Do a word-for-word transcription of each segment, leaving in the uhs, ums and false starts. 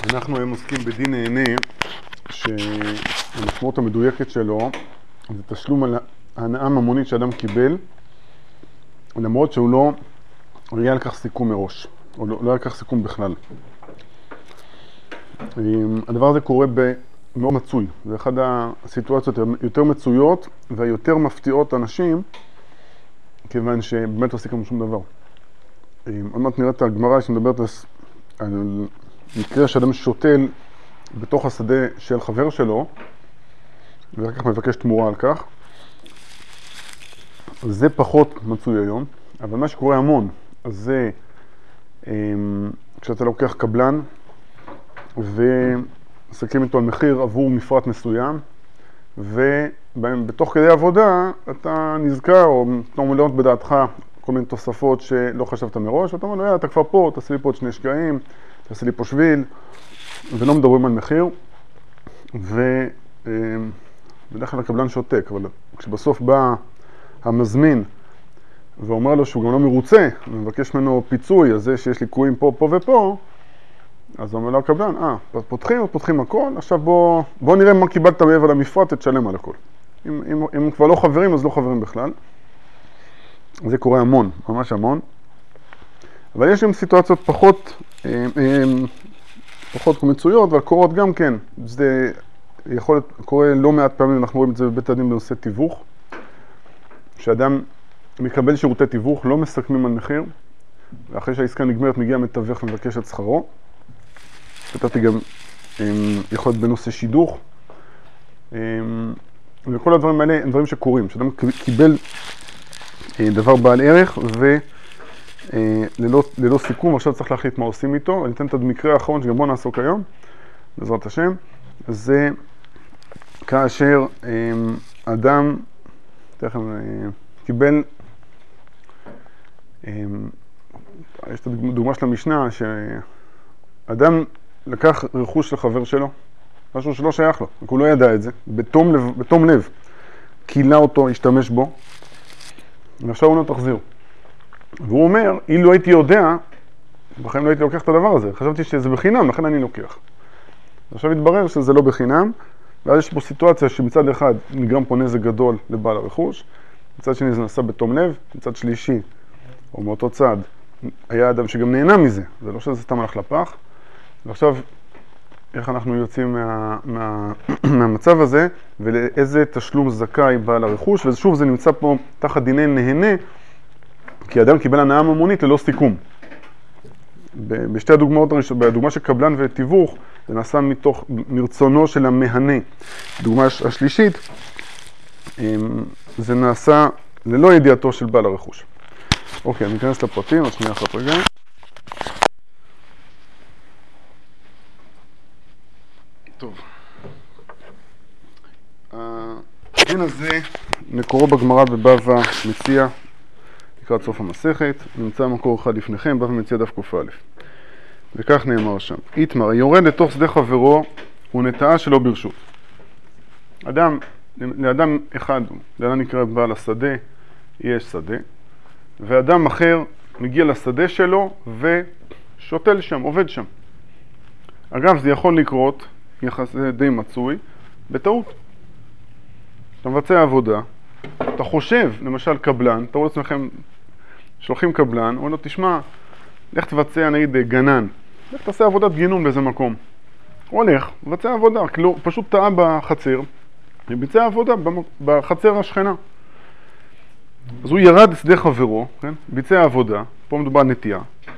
אנחנו היום עוסקים בדין נהנה, שהמשמעות המדויקת שלו זה תשלום על ההנאה ממונית שאדם קיבל, למרות שהוא לא היה על כך סיכום מראש, או לא, לא היה על כך סיכום בכלל. הדבר הזה קורה במאוד מצוי, זה אחת הסיטואציות יותר מצויות והיותר מפתיעות אנשים, כיוון שבאמת לא סיכם שום דבר. עוד מעט נראית הגמרא שמדברת על מקרה שאדם שותל בתוך השדה של חבר שלו, ואחר כך מבקש תמורה על כך. זה פחות מצוי היום, אבל מה שקורה המון, אז זה כשאתה לוקח קבלן ומסכים איתו על מחיר עבור מפרט מסוים, ובתוך כדי עבודה אתה נזכר או מלאות בדעתך כל מיני תוספות שלא חשבת מראש, ואתה אומר לו, אתה כבר פה, תעשה לי פה עוד שני שקעים, תעשה לי פה שביל, ולא מדברים על מחיר, ובדרך כלל הקבלן שותק, אבל כשבסוף בא המזמין ואומר לו שהוא גם לא מרוצה, ומבקש ממנו פיצוי על זה שיש לי קועים פה, פה ופה, אז הוא אומר לו הקבלן, אה, פותחים, פותחים הכל, עכשיו בוא, בוא נראה מה קיבלת מעבר למפרט, תשלם על הכל. אם, אם, אם כבר לא חברים, אז לא חברים בכלל. זה קורה המון, ממש המון. אבל יש גם סיטואציות פחות, פחות מצויות, אבל קורות גם כן. זה יכול להיות, קורה לא מעט פעמים, אנחנו רואים את זה בבית הדין בנושא תיווך, שאדם מקבל שירותי תיווך, לא מסכמים על מחיר, ואחרי שהעסקה נגמרת מגיע מתווך ומבקש את שכרו. כתבתי גם, יכול להיות בנושא שידוך, וכל הדברים האלה הם דברים שקורים, שאדם קיבל דבר בעל ערך וללא ללא סיכום, עכשיו צריך להחליט מה עושים איתו. אני אתן את המקרה האחרון שגם בוא נעסוק היום, בעזרת השם. זה כאשר אדם תכף, קיבל, יש את הדוגמה של המשנה, שאדם לקח רכוש של חבר שלו, משהו שלא שייך לו, הוא לא ידע את זה, בתום לב, בתום לב קילה אותו, השתמש בו, ועכשיו הוא לא תחזיר. והוא אומר, אילו הייתי יודע, בחיים לא הייתי לוקח את הדבר הזה, חשבתי שזה בחינם, לכן אני לוקח. עכשיו התברר שזה לא בחינם, ואז יש פה סיטואציה שמצד אחד נגרם פה נזק גדול לבעל הרכוש, מצד שני זה נעשה בתום לב, מצד שלישי, או מאותו צד, היה אדם שגם נהנה מזה, זה לא שזה סתם הלך לפח. ועכשיו, איך אנחנו יוצאים מה, מה, מהמצב הזה, ולאיזה תשלום זכאי בעל הרכוש, ושוב זה נמצא פה תחת דיני נהנה, כי אדם קיבל הנאה ממונית ללא סיכום. בשתי הדוגמאות הראשונות, בדוגמה של קבלן ותיווך, זה נעשה מתוך מרצונו של המהנה. הדוגמה השלישית, זה נעשה ללא ידיעתו של בעל הרכוש. אוקיי, אני אכנס לפרטים, עוד שנייה אחת רגע. טוב. הדין הזה מקורו בגמרא בבבא מציעא, לקראת סוף המסכת, נמצא מקור אחד לפניכם, בבא מציעא דף קא. וכך נאמר שם, איתמר, יורד לתוך שדה חברו ונטעה שלא ברשות. אדם, לאדם אחד, לאדם נקרא בעל השדה, יש שדה, ואדם אחר מגיע לשדה שלו ושותל שם, עובד שם. אגב, זה יכול לקרות, יחס די מצוי, בטעות. אתה מבצע עבודה, אתה חושב, למשל קבלן, תראו לעצמכם, שולחים קבלן, אומר לו, תשמע, לך תבצע נגיד גנן, לך תעשה עבודת גינון באיזה מקום. הוא הולך, מבצע עבודה, כאילו, פשוט טעה בחצר, וביצע עבודה בחצר השכנה. אז הוא ירד שדה חברו, כן? ביצע עבודה, פה מדובר נטייה,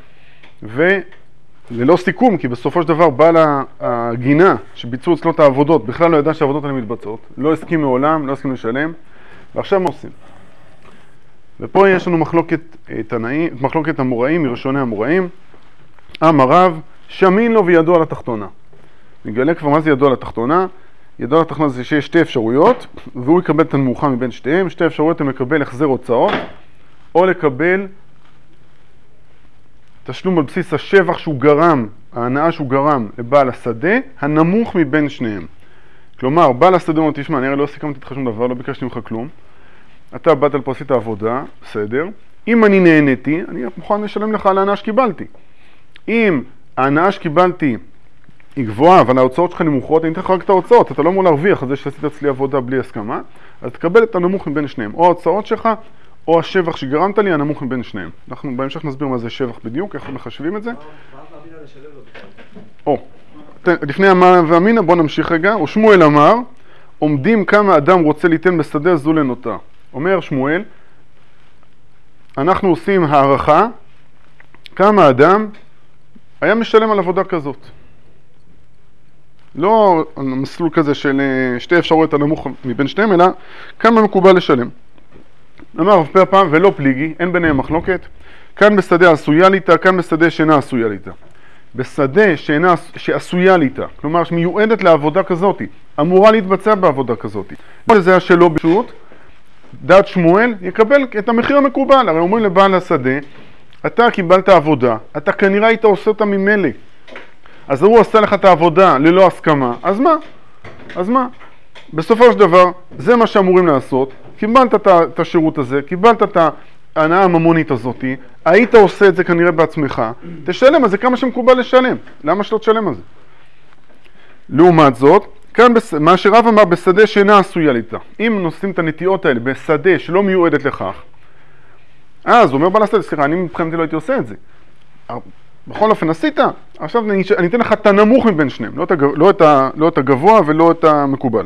וללא סיכום, כי בסופו של דבר בעל הגינה שביצעו אצלו את העבודות, בכלל לא ידע שהעבודות האלה מתבצעות, לא הסכים מעולם, לא הסכים לשלם, ועכשיו מה עושים? ופה יש לנו מחלוקת תנאים, מחלוקת אמוראים, מראשוני אמוראים. אמר רב, שמין לו וידוע על התחתונה. נגלה כבר מה זה ידוע על התחתונה. ידוע על התחתונה זה שיש שתי אפשרויות, והוא יקבל את הנמוכה מבין שתיהם. שתי אפשרויות הם לקבל החזר הוצאות, או לקבל תשלום על בסיס השבח שהוא גרם, ההנאה שהוא גרם לבעל השדה, הנמוך מבין שניהם. כלומר, בעל השדה אומר, תשמע, אני הרי לא סיכמתי איתך שום דבר, לא ביקשתי ממך כלום. אתה באת על פה עשית העבודה, בסדר. אם אני נהניתי, אני מוכן לשלם לך על ההנאה שקיבלתי. אם ההנאה שקיבלתי היא גבוהה, אבל ההוצאות שלך נמוכות, אני אתן לך רק את ההוצאות, אתה לא אמור להרוויח על זה שעשית אצלי עבודה בלי הסכמה, אז תקבל את הנמוך מבין שניהם, או ההוצאות שלך, או השבח שגרמת לי, הנמוך מבין שניהם. אנחנו בהמשך נסביר מה זה שבח בדיוק, איך מחשבים את זה. או, לפני המה ואמינה, בוא נמשיך רגע. ושמואל אמר, עומדים כמה אדם רוצה ליתן בשדה זו לנוטה. אומר שמואל, אנחנו עושים הערכה, כמה אדם היה משלם על עבודה כזאת. לא מסלול כזה של שתי אפשרויות הנמוך מבין שניהם, אלא כמה מקובל לשלם. אמר רב פאפא ולא פליגי, אין ביניהם מחלוקת. כאן בשדה עשויה ליטה, כאן בשדה שאינה עשויה ליטה. בשדה שאינה, שעשויה ליטה, כלומר שמיועדת לעבודה כזאת, אמורה להתבצע בעבודה כזאת. זה השלו ברשות, דעת שמואל יקבל את המחיר המקובל. הרי אומרים לבעל השדה, אתה קיבלת עבודה, אתה כנראה היית עושה אותה ממילא. אז הוא עושה לך את העבודה ללא הסכמה, אז מה? אז מה? בסופו של דבר, זה מה שאמורים לעשות. קיבלת את השירות הזה, קיבלת את ההנאה הממונית הזאת, היית עושה את זה כנראה בעצמך, תשלם על זה כמה שמקובל לשלם. למה שלא תשלם על זה? לעומת זאת, כאן בס... מה שרב אמר בשדה שאינה עשויה ליטה. אם נושאים את הנטיעות האלה בשדה שלא מיועדת לכך, אז הוא אומר בעל השדה, סליחה, אני מבחינתי לא הייתי עושה את זה. בכל אופן עשית, עכשיו אני, אני אתן לך את הנמוך מבין שניהם, לא את, הגב... לא, את ה... לא את הגבוה ולא את המקובל.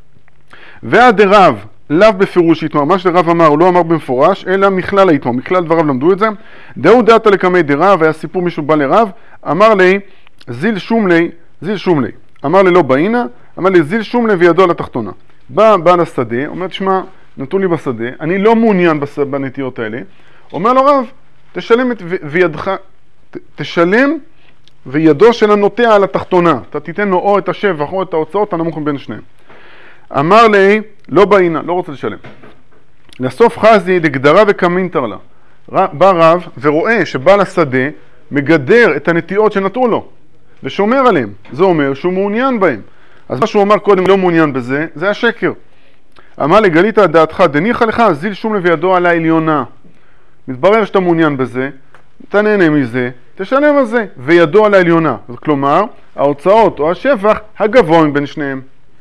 ועד רב, לאו בפירוש יתמר, מה שרב אמר הוא לא אמר במפורש, אלא מכלל היתמר, מכלל דבריו למדו את זה. דאו דעתה לקמי דרב, היה סיפור מישהו בא לרב, אמר לי, זיל שום לי, זיל שום לי. אמר לי לא באינה, אמר לי זיל שום לי וידו על התחתונה. בא, בא לשדה, אומר, תשמע, נתון לי בשדה, אני לא מעוניין בנטיות האלה. אומר לו רב, תשלם את וידך, ת, תשלם וידו של הנוטע על התחתונה. אתה תיתן לו או את השבח או את ההוצאות הנמוך מבין שניהם. אמר לי, לא באינה, לא רוצה לשלם. לסוף חזי דגדרה וקמינתר לה. בא רב ורואה שבעל השדה מגדר את הנטיעות שנטעו לו ושומר עליהם. זה אומר שהוא מעוניין בהם. אז מה שהוא אמר קודם לא מעוניין בזה, זה השקר. אמר לי, גלית דעתך, דניחה לך, זיל שום לבידו על העליונה. מתברר שאתה מעוניין בזה, אתה נהנה מזה, תשלם על זה, וידו על העליונה. כלומר, ההוצאות או השבח הגבוה מבין שניהם.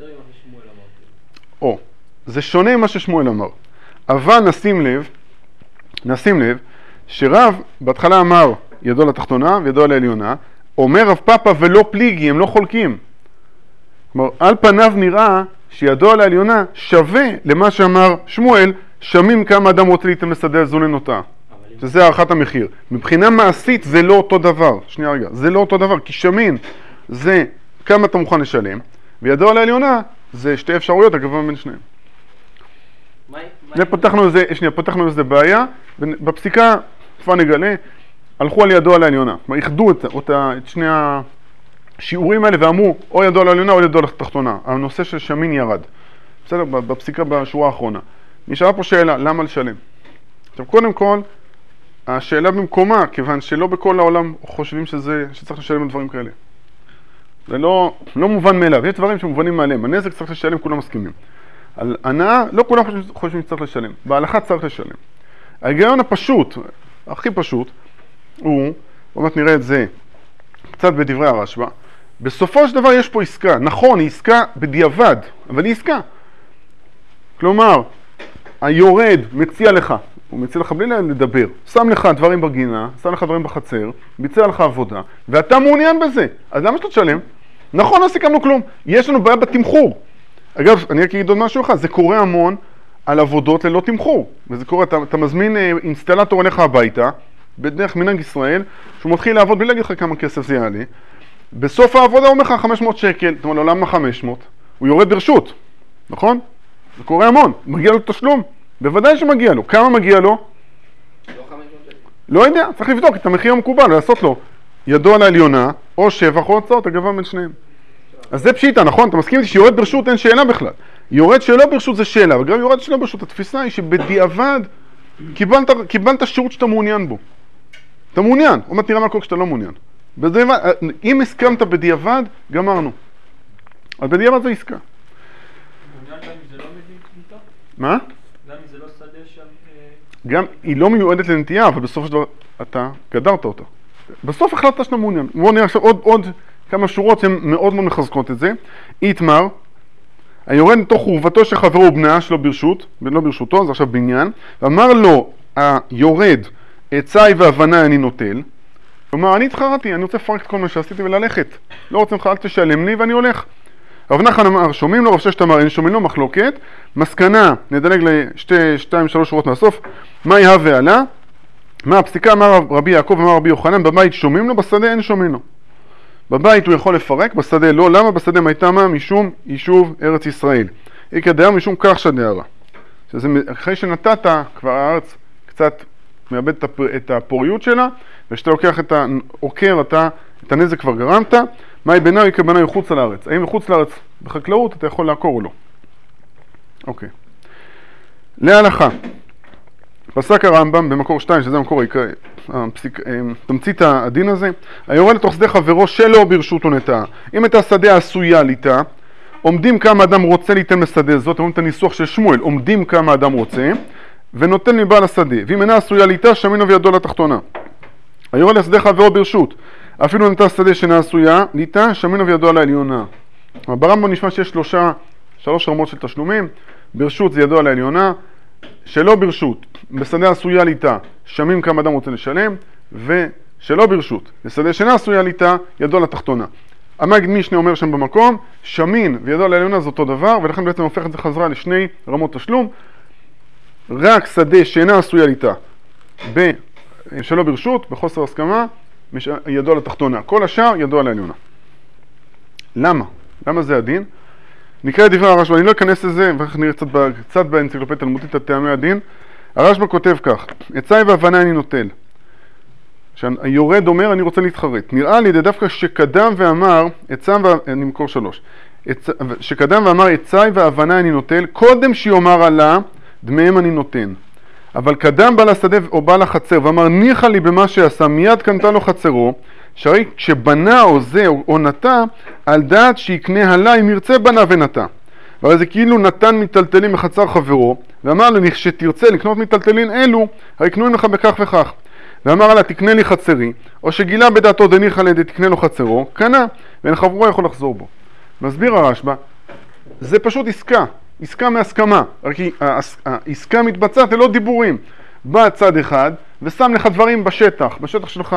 או, זה שונה ממה ששמואל אמר. אבל נשים לב, נשים לב, שרב בהתחלה אמר ידו לתחתונה וידו על העליונה, אומר רב פאפא ולא פליגי, הם לא חולקים. כלומר, על פניו נראה שידו על העליונה שווה למה שאמר שמואל, שמים כמה אדם רוצה ליתן בשדה זו לנוטה. שזה הערכת המחיר. מבחינה מעשית זה לא אותו דבר. שנייה רגע, זה לא אותו דבר, כי שמין זה כמה אתה מוכן לשלם, וידו על העליונה זה שתי אפשרויות, הגבוה בין שניהם. זה פתחנו איזה, שנייה, פתחנו איזה בעיה, ובפסיקה, כבר נגלה, הלכו על ידו על העליונה. כלומר, איחדו את, אותה, את שני השיעורים האלה ואמרו, או ידו על העליונה או ידו על התחתונה. הנושא של שמין ירד. בסדר, בפסיקה בשורה האחרונה. נשארה פה שאלה, למה לשלם? עכשיו, קודם כל, השאלה במקומה, כיוון שלא בכל העולם חושבים שזה, שצריך לשלם על דברים כאלה. זה לא, לא מובן מאליו, יש דברים שמובנים מעליהם, הנזק צריך לשלם, כולם מסכימים. על הנאה, לא כולם חושבים, חושבים שצריך לשלם, בהלכה צריך לשלם. ההיגיון הפשוט, הכי פשוט, הוא, באמת נראה את זה קצת בדברי הרשב"א, בסופו של דבר יש פה עסקה, נכון, היא עסקה בדיעבד, אבל היא עסקה. כלומר, היורד מציע לך, הוא מציע לך בלי לדבר, שם לך דברים בגינה, שם לך דברים בחצר, ביצע לך עבודה, ואתה מעוניין בזה, אז למה שאתה תשלם? נכון, לא סיכמנו כלום, יש לנו בעיה בתמחור. אגב, אני רק אגיד עוד משהו אחד, זה קורה המון על עבודות ללא תמחור, וזה קורה, אתה, אתה מזמין אינסטלטור אליך הביתה, בדרך מנהג ישראל, שהוא מתחיל לעבוד בלי להגיד לך כמה כסף זה יעלה, בסוף העבודה הוא אומר לך חמש מאות שקל, אתה אומר לו, למה חמש מאות? הוא יורד ברשות, נכון? זה קורה המון, מגיע לו תשלום, בוודאי שמגיע לו. כמה מגיע לו? לא חמש מאות שקל. לא יודע, צריך לבדוק את המחיר המקובל, לעשות לו ידו על העליונה, או שבח או הוצאות, הגבוה בין שניהם. אז זה פשיטה, נכון? אתה מסכים איתי שיורד ברשות אין שאלה בכלל. יורד שלא ברשות זה שאלה, וגם יורד שלא ברשות, התפיסה היא שבדיעבד קיבלת, קיבלת שירות שאתה מעוניין בו. אתה מעוניין, עוד מעט נראה מה קורה כשאתה לא מעוניין. בדיעבד, אם הסכמת בדיעבד, גמרנו. אז בדיעבד זה עסקה. מעוניין גם אם זה לא נטיעה? מה? גם אם זה לא שדה שם... גם היא לא מיועדת לנטייה, אבל בסוף של דבר אתה גדרת אותה. בסוף החלטת שאתה מעוניין. בואו נראה עכשיו עוד, עוד כמה שורות שהן מאוד מאוד מחזקות את זה. איתמר, היורד מתוך חורבתו של חברו ובניה שלו ברשות, לא ברשותו, זה עכשיו בניין, ואמר לו, היורד, עצי והבנה אני נוטל, כלומר, אני התחרתי, אני רוצה לפרק את כל מה שעשיתי וללכת. לא רוצה ממך, אל תשלם לי ואני הולך. רב נחמן אמר, שומעים לו, רב ששת אמר, אין שומעים לו, מחלוקת. מסקנה, נדלג לשתי, שתיים, שלוש שורות מהסוף. מה יהה ועלה? מה הפסיקה? אמר רבי יעקב, אמר רבי יוחנן, בבית שומעים לו, בשדה אין שומעים לו. בבית הוא יכול לפרק, בשדה לא. למה? בשדה מייתמה משום יישוב ארץ ישראל. איקא דהר משום כך שדהרה. שזה אחרי שנתת, כבר הארץ קצת מאבד את הפוריות שלה, ושאתה לוקח את העוקר, אתה, את הנזק כבר גרמת. מהי ביניו? איקא ביניו חוץ לארץ. האם מחוץ לארץ בחקלאות אתה יכול לעקור או לא? אוקיי. להלכה. פסק הרמב"ם במקור שתיים, שזה המקור העיקרי, תמצית הדין הזה, היורד לתוך שדה חברו שלו ברשותו נטעה. אם את השדה עשויה ליטה, עומדים כמה אדם רוצה ליתן בשדה זאת, אומרים את הניסוח של שמואל, עומדים כמה אדם רוצה, ונותן מבעל השדה. ואם אינה עשויה ליטה, שמינו וידו לתחתונה. היורד לשדה חברו ברשות, אפילו נטע שדה שאינה עשויה ליטה, שמינו וידו על העליונה. ברמב"ם נשמע שיש שלושה, שלוש רמות של תשלומים, ברשות זה ידו על העליונה, שלא ברשות, בשדה עשויה ליטה, שמים כמה אדם רוצה לשלם, ושלא ברשות, בשדה שאינה עשויה ליטה, ידו לתחתונה. המגיד משנה אומר שם במקום, שמין וידו על העליונה זה אותו דבר, ולכן בעצם הופך את זה חזרה לשני רמות תשלום. רק שדה שאינה עשויה ליטה, שלא ברשות, בחוסר הסכמה, ידו לתחתונה. כל השאר ידו על העליונה. למה? למה זה הדין? נקרא את דברי הרשב"א, אני לא אכנס לזה, ואחר נראה קצת, קצת באנציקלופדיה תלמודית את טעמי הדין. הרשב"א כותב כך, עצי והבנה אני נוטל. היורד אומר, אני רוצה להתחרט. נראה לי דווקא שקדם ואמר, עצי ואני מקור שלוש, שקדם ואמר עצי והבנה אני נוטל, קודם שיאמר עלה, דמיהם אני נותן. אבל קדם בעל השדה או בעל החצר ואמר, ניחא לי במה שעשה, מיד קנתה לו חצרו, שהרי כשבנה או זה או, או נטע, על דעת שיקנה עלה אם ירצה בנה ונטע. אבל זה כאילו נתן מטלטלים מחצר חברו, ואמר לו, שתרצה לקנות מטלטלין אלו, הרי קנויים לך בכך וכך. ואמר לה, תקנה לי חצרי, או שגילה בדעתו דניחא לידי תקנה לו חצרו, קנה, ואין חברו יכול לחזור בו. מסביר הרשב"א, זה פשוט עסקה, עסקה מהסכמה, רק העסקה מתבצעת ללא דיבורים. בא צד אחד ושם לך דברים בשטח, בשטח שלך.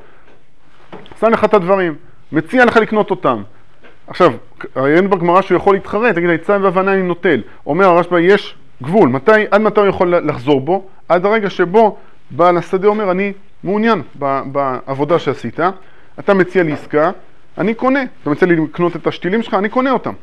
שם לך את הדברים, מציע לך לקנות אותם. עכשיו, אין בגמרא שהוא יכול להתחרט, תגיד, עצי והבנה אני נוטל. אומר הרשב"א, יש גבול, מתי, עד מתי הוא יכול לחזור בו? עד הרגע שבו בעל השדה אומר, אני מעוניין בעבודה שעשית, אתה מציע לי עסקה, אני קונה. אתה מציע לי לקנות את השתילים שלך, אני קונה אותם.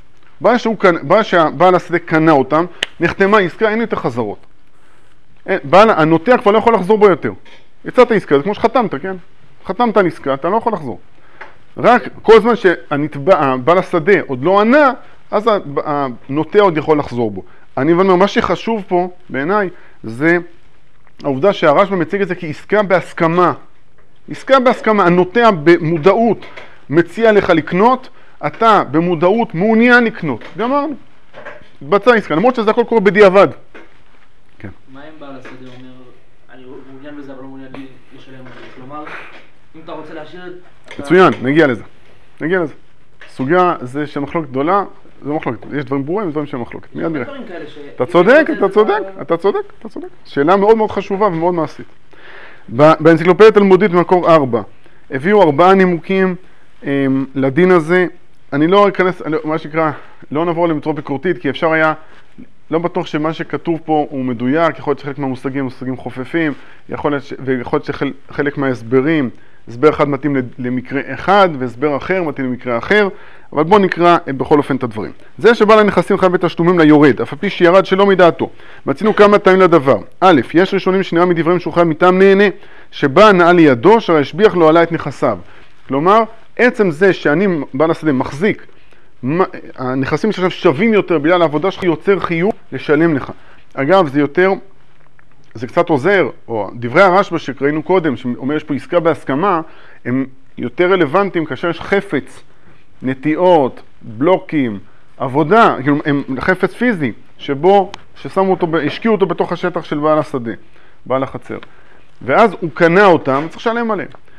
בעל שהבעל השדה קנה אותם, נחתמה עסקה, אין יותר חזרות. בעל, הנוטע כבר לא יכול לחזור בו יותר. יצאת עסקה, זה כמו שחתמת, כן? חתמת על עסקה, אתה לא יכול לחזור. רק כל זמן שהבעל השדה עוד לא ענה, אז הנוטע עוד יכול לחזור בו. אני אומר, מה שחשוב פה בעיניי זה העובדה שהרשב"א מציג את זה כעסקה בהסכמה. עסקה בהסכמה, הנוטע במודעות מציע לך לקנות, אתה במודעות מעוניין לקנות. גמרנו. התבצע עסקה, למרות שזה הכל קורה בדיעבד. כן. מה אם בעל השדה אומר, אני מעוניין בזה אבל לא מעוניין לשלם את זה? כלומר, אם אתה רוצה להשאיר את... מצוין, נגיע לזה. נגיע לזה. סוגיה זה שמחלוקת גדולה, זה מחלוקת. יש דברים ברורים, יש דברים שהם מחלוקת. מיד נראה. אתה צודק, אתה צודק, אתה צודק, אתה צודק. שאלה מאוד מאוד חשובה ומאוד מעשית. באנציקלופדיה תלמודית במקור ארבע, הביאו ארבעה נימוקים לדין הזה. אני לא אכנס, מה שקרה, לא נעבור עליהם בצורה ביקורתית, כי אפשר היה, לא בטוח שמה שכתוב פה הוא מדויק, יכול להיות שחלק מהמושגים מושגים חופפים, יכול להיות, ויכול להיות שחלק מההסברים, הסבר אחד מתאים למקרה אחד, והסבר אחר מתאים למקרה אחר, אבל בואו נקרא בכל אופן את הדברים. זה שבעל הנכסים חייב בתשלומים ליורד, אף על פי שירד שלא מדעתו. מצינו כמה טעמים לדבר. א', יש ראשונים שנראה מדברים שהוא חייב מטעם נהנה, שבא הנאה לידו, שהרי השביח לו עלה את נכסיו. כלומר, עצם זה שאני בעל השדה מחזיק, הנכסים שלכם שווים יותר בגלל העבודה שלך יוצר חיוב לשלם לך. אגב, זה יותר, זה קצת עוזר, או דברי הרשב"א שראינו קודם, שאומר יש פה עסקה בהסכמה, הם יותר רלוונטיים כאשר יש חפץ, נטיעות, בלוקים, עבודה, הם חפץ פיזי, שבו, ששמו אותו, השקיעו אותו בתוך השטח של בעל השדה, בעל החצר. ואז הוא קנה אותם, צריך לשלם עליהם.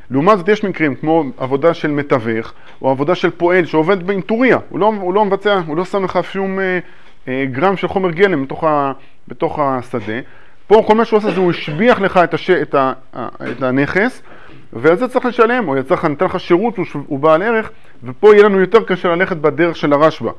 לעומת זאת יש מקרים כמו עבודה של מתווך, או עבודה של פועל שעובד באינטוריה, הוא לא, הוא לא מבצע, הוא לא שם לך שום אה, אה, גרם של חומר גלם בתוך, ה, בתוך השדה. פה כל מה שהוא עושה זה הוא השביח לך את, הש, את, ה, את הנכס, ועל זה צריך לשלם, או יצטרך נתן לך שירות, הוא, הוא בעל ערך, ופה יהיה לנו יותר קשה ללכת בדרך של הרשב"א,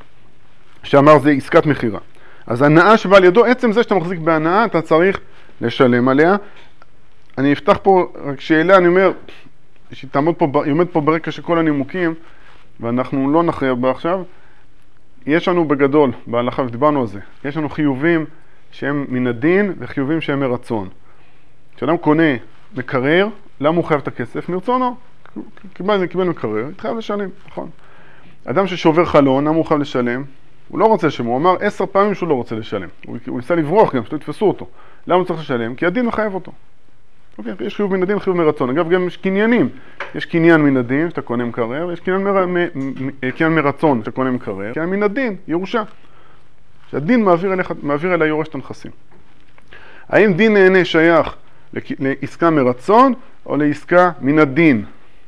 שאמר זה עסקת מחירה. אז הנאה שבא על ידו, עצם זה שאתה מחזיק בהנאה, אתה צריך לשלם עליה. אני אפתח פה רק שאלה, אני אומר, שהיא תעמוד פה, היא עומד פה ברקע של כל הנימוקים, ואנחנו לא נכריע בה עכשיו. יש לנו בגדול, בהלכה, ודיברנו על זה, יש לנו חיובים שהם מן הדין וחיובים שהם מרצון. כשאדם קונה מקרר, למה הוא חייב את הכסף? מרצונו. קיבל, קיבל מקרר, התחייב לשלם, נכון. אדם ששובר חלון, למה הוא חייב לשלם? הוא לא רוצה לשלם, הוא אמר עשר פעמים שהוא לא רוצה לשלם. הוא, הוא ניסה לברוח גם, שלא יתפסו אותו. למה הוא צריך לשלם? כי הדין מחייב אותו. אוקיי, יש חיוב מן הדין וחיוב מרצון. אגב, גם יש קניינים. יש קניין מן הדין, שאתה קונה מקרר, ויש קניין, מר... מ... מ... קניין מרצון, שאתה קונה מקרר. קניין מן הדין, ירושה. שהדין מעביר, אליך, מעביר אל היורש את הנכסים. האם דין נהנה שייך לעסקה מרצון או לעסקה מן הדין?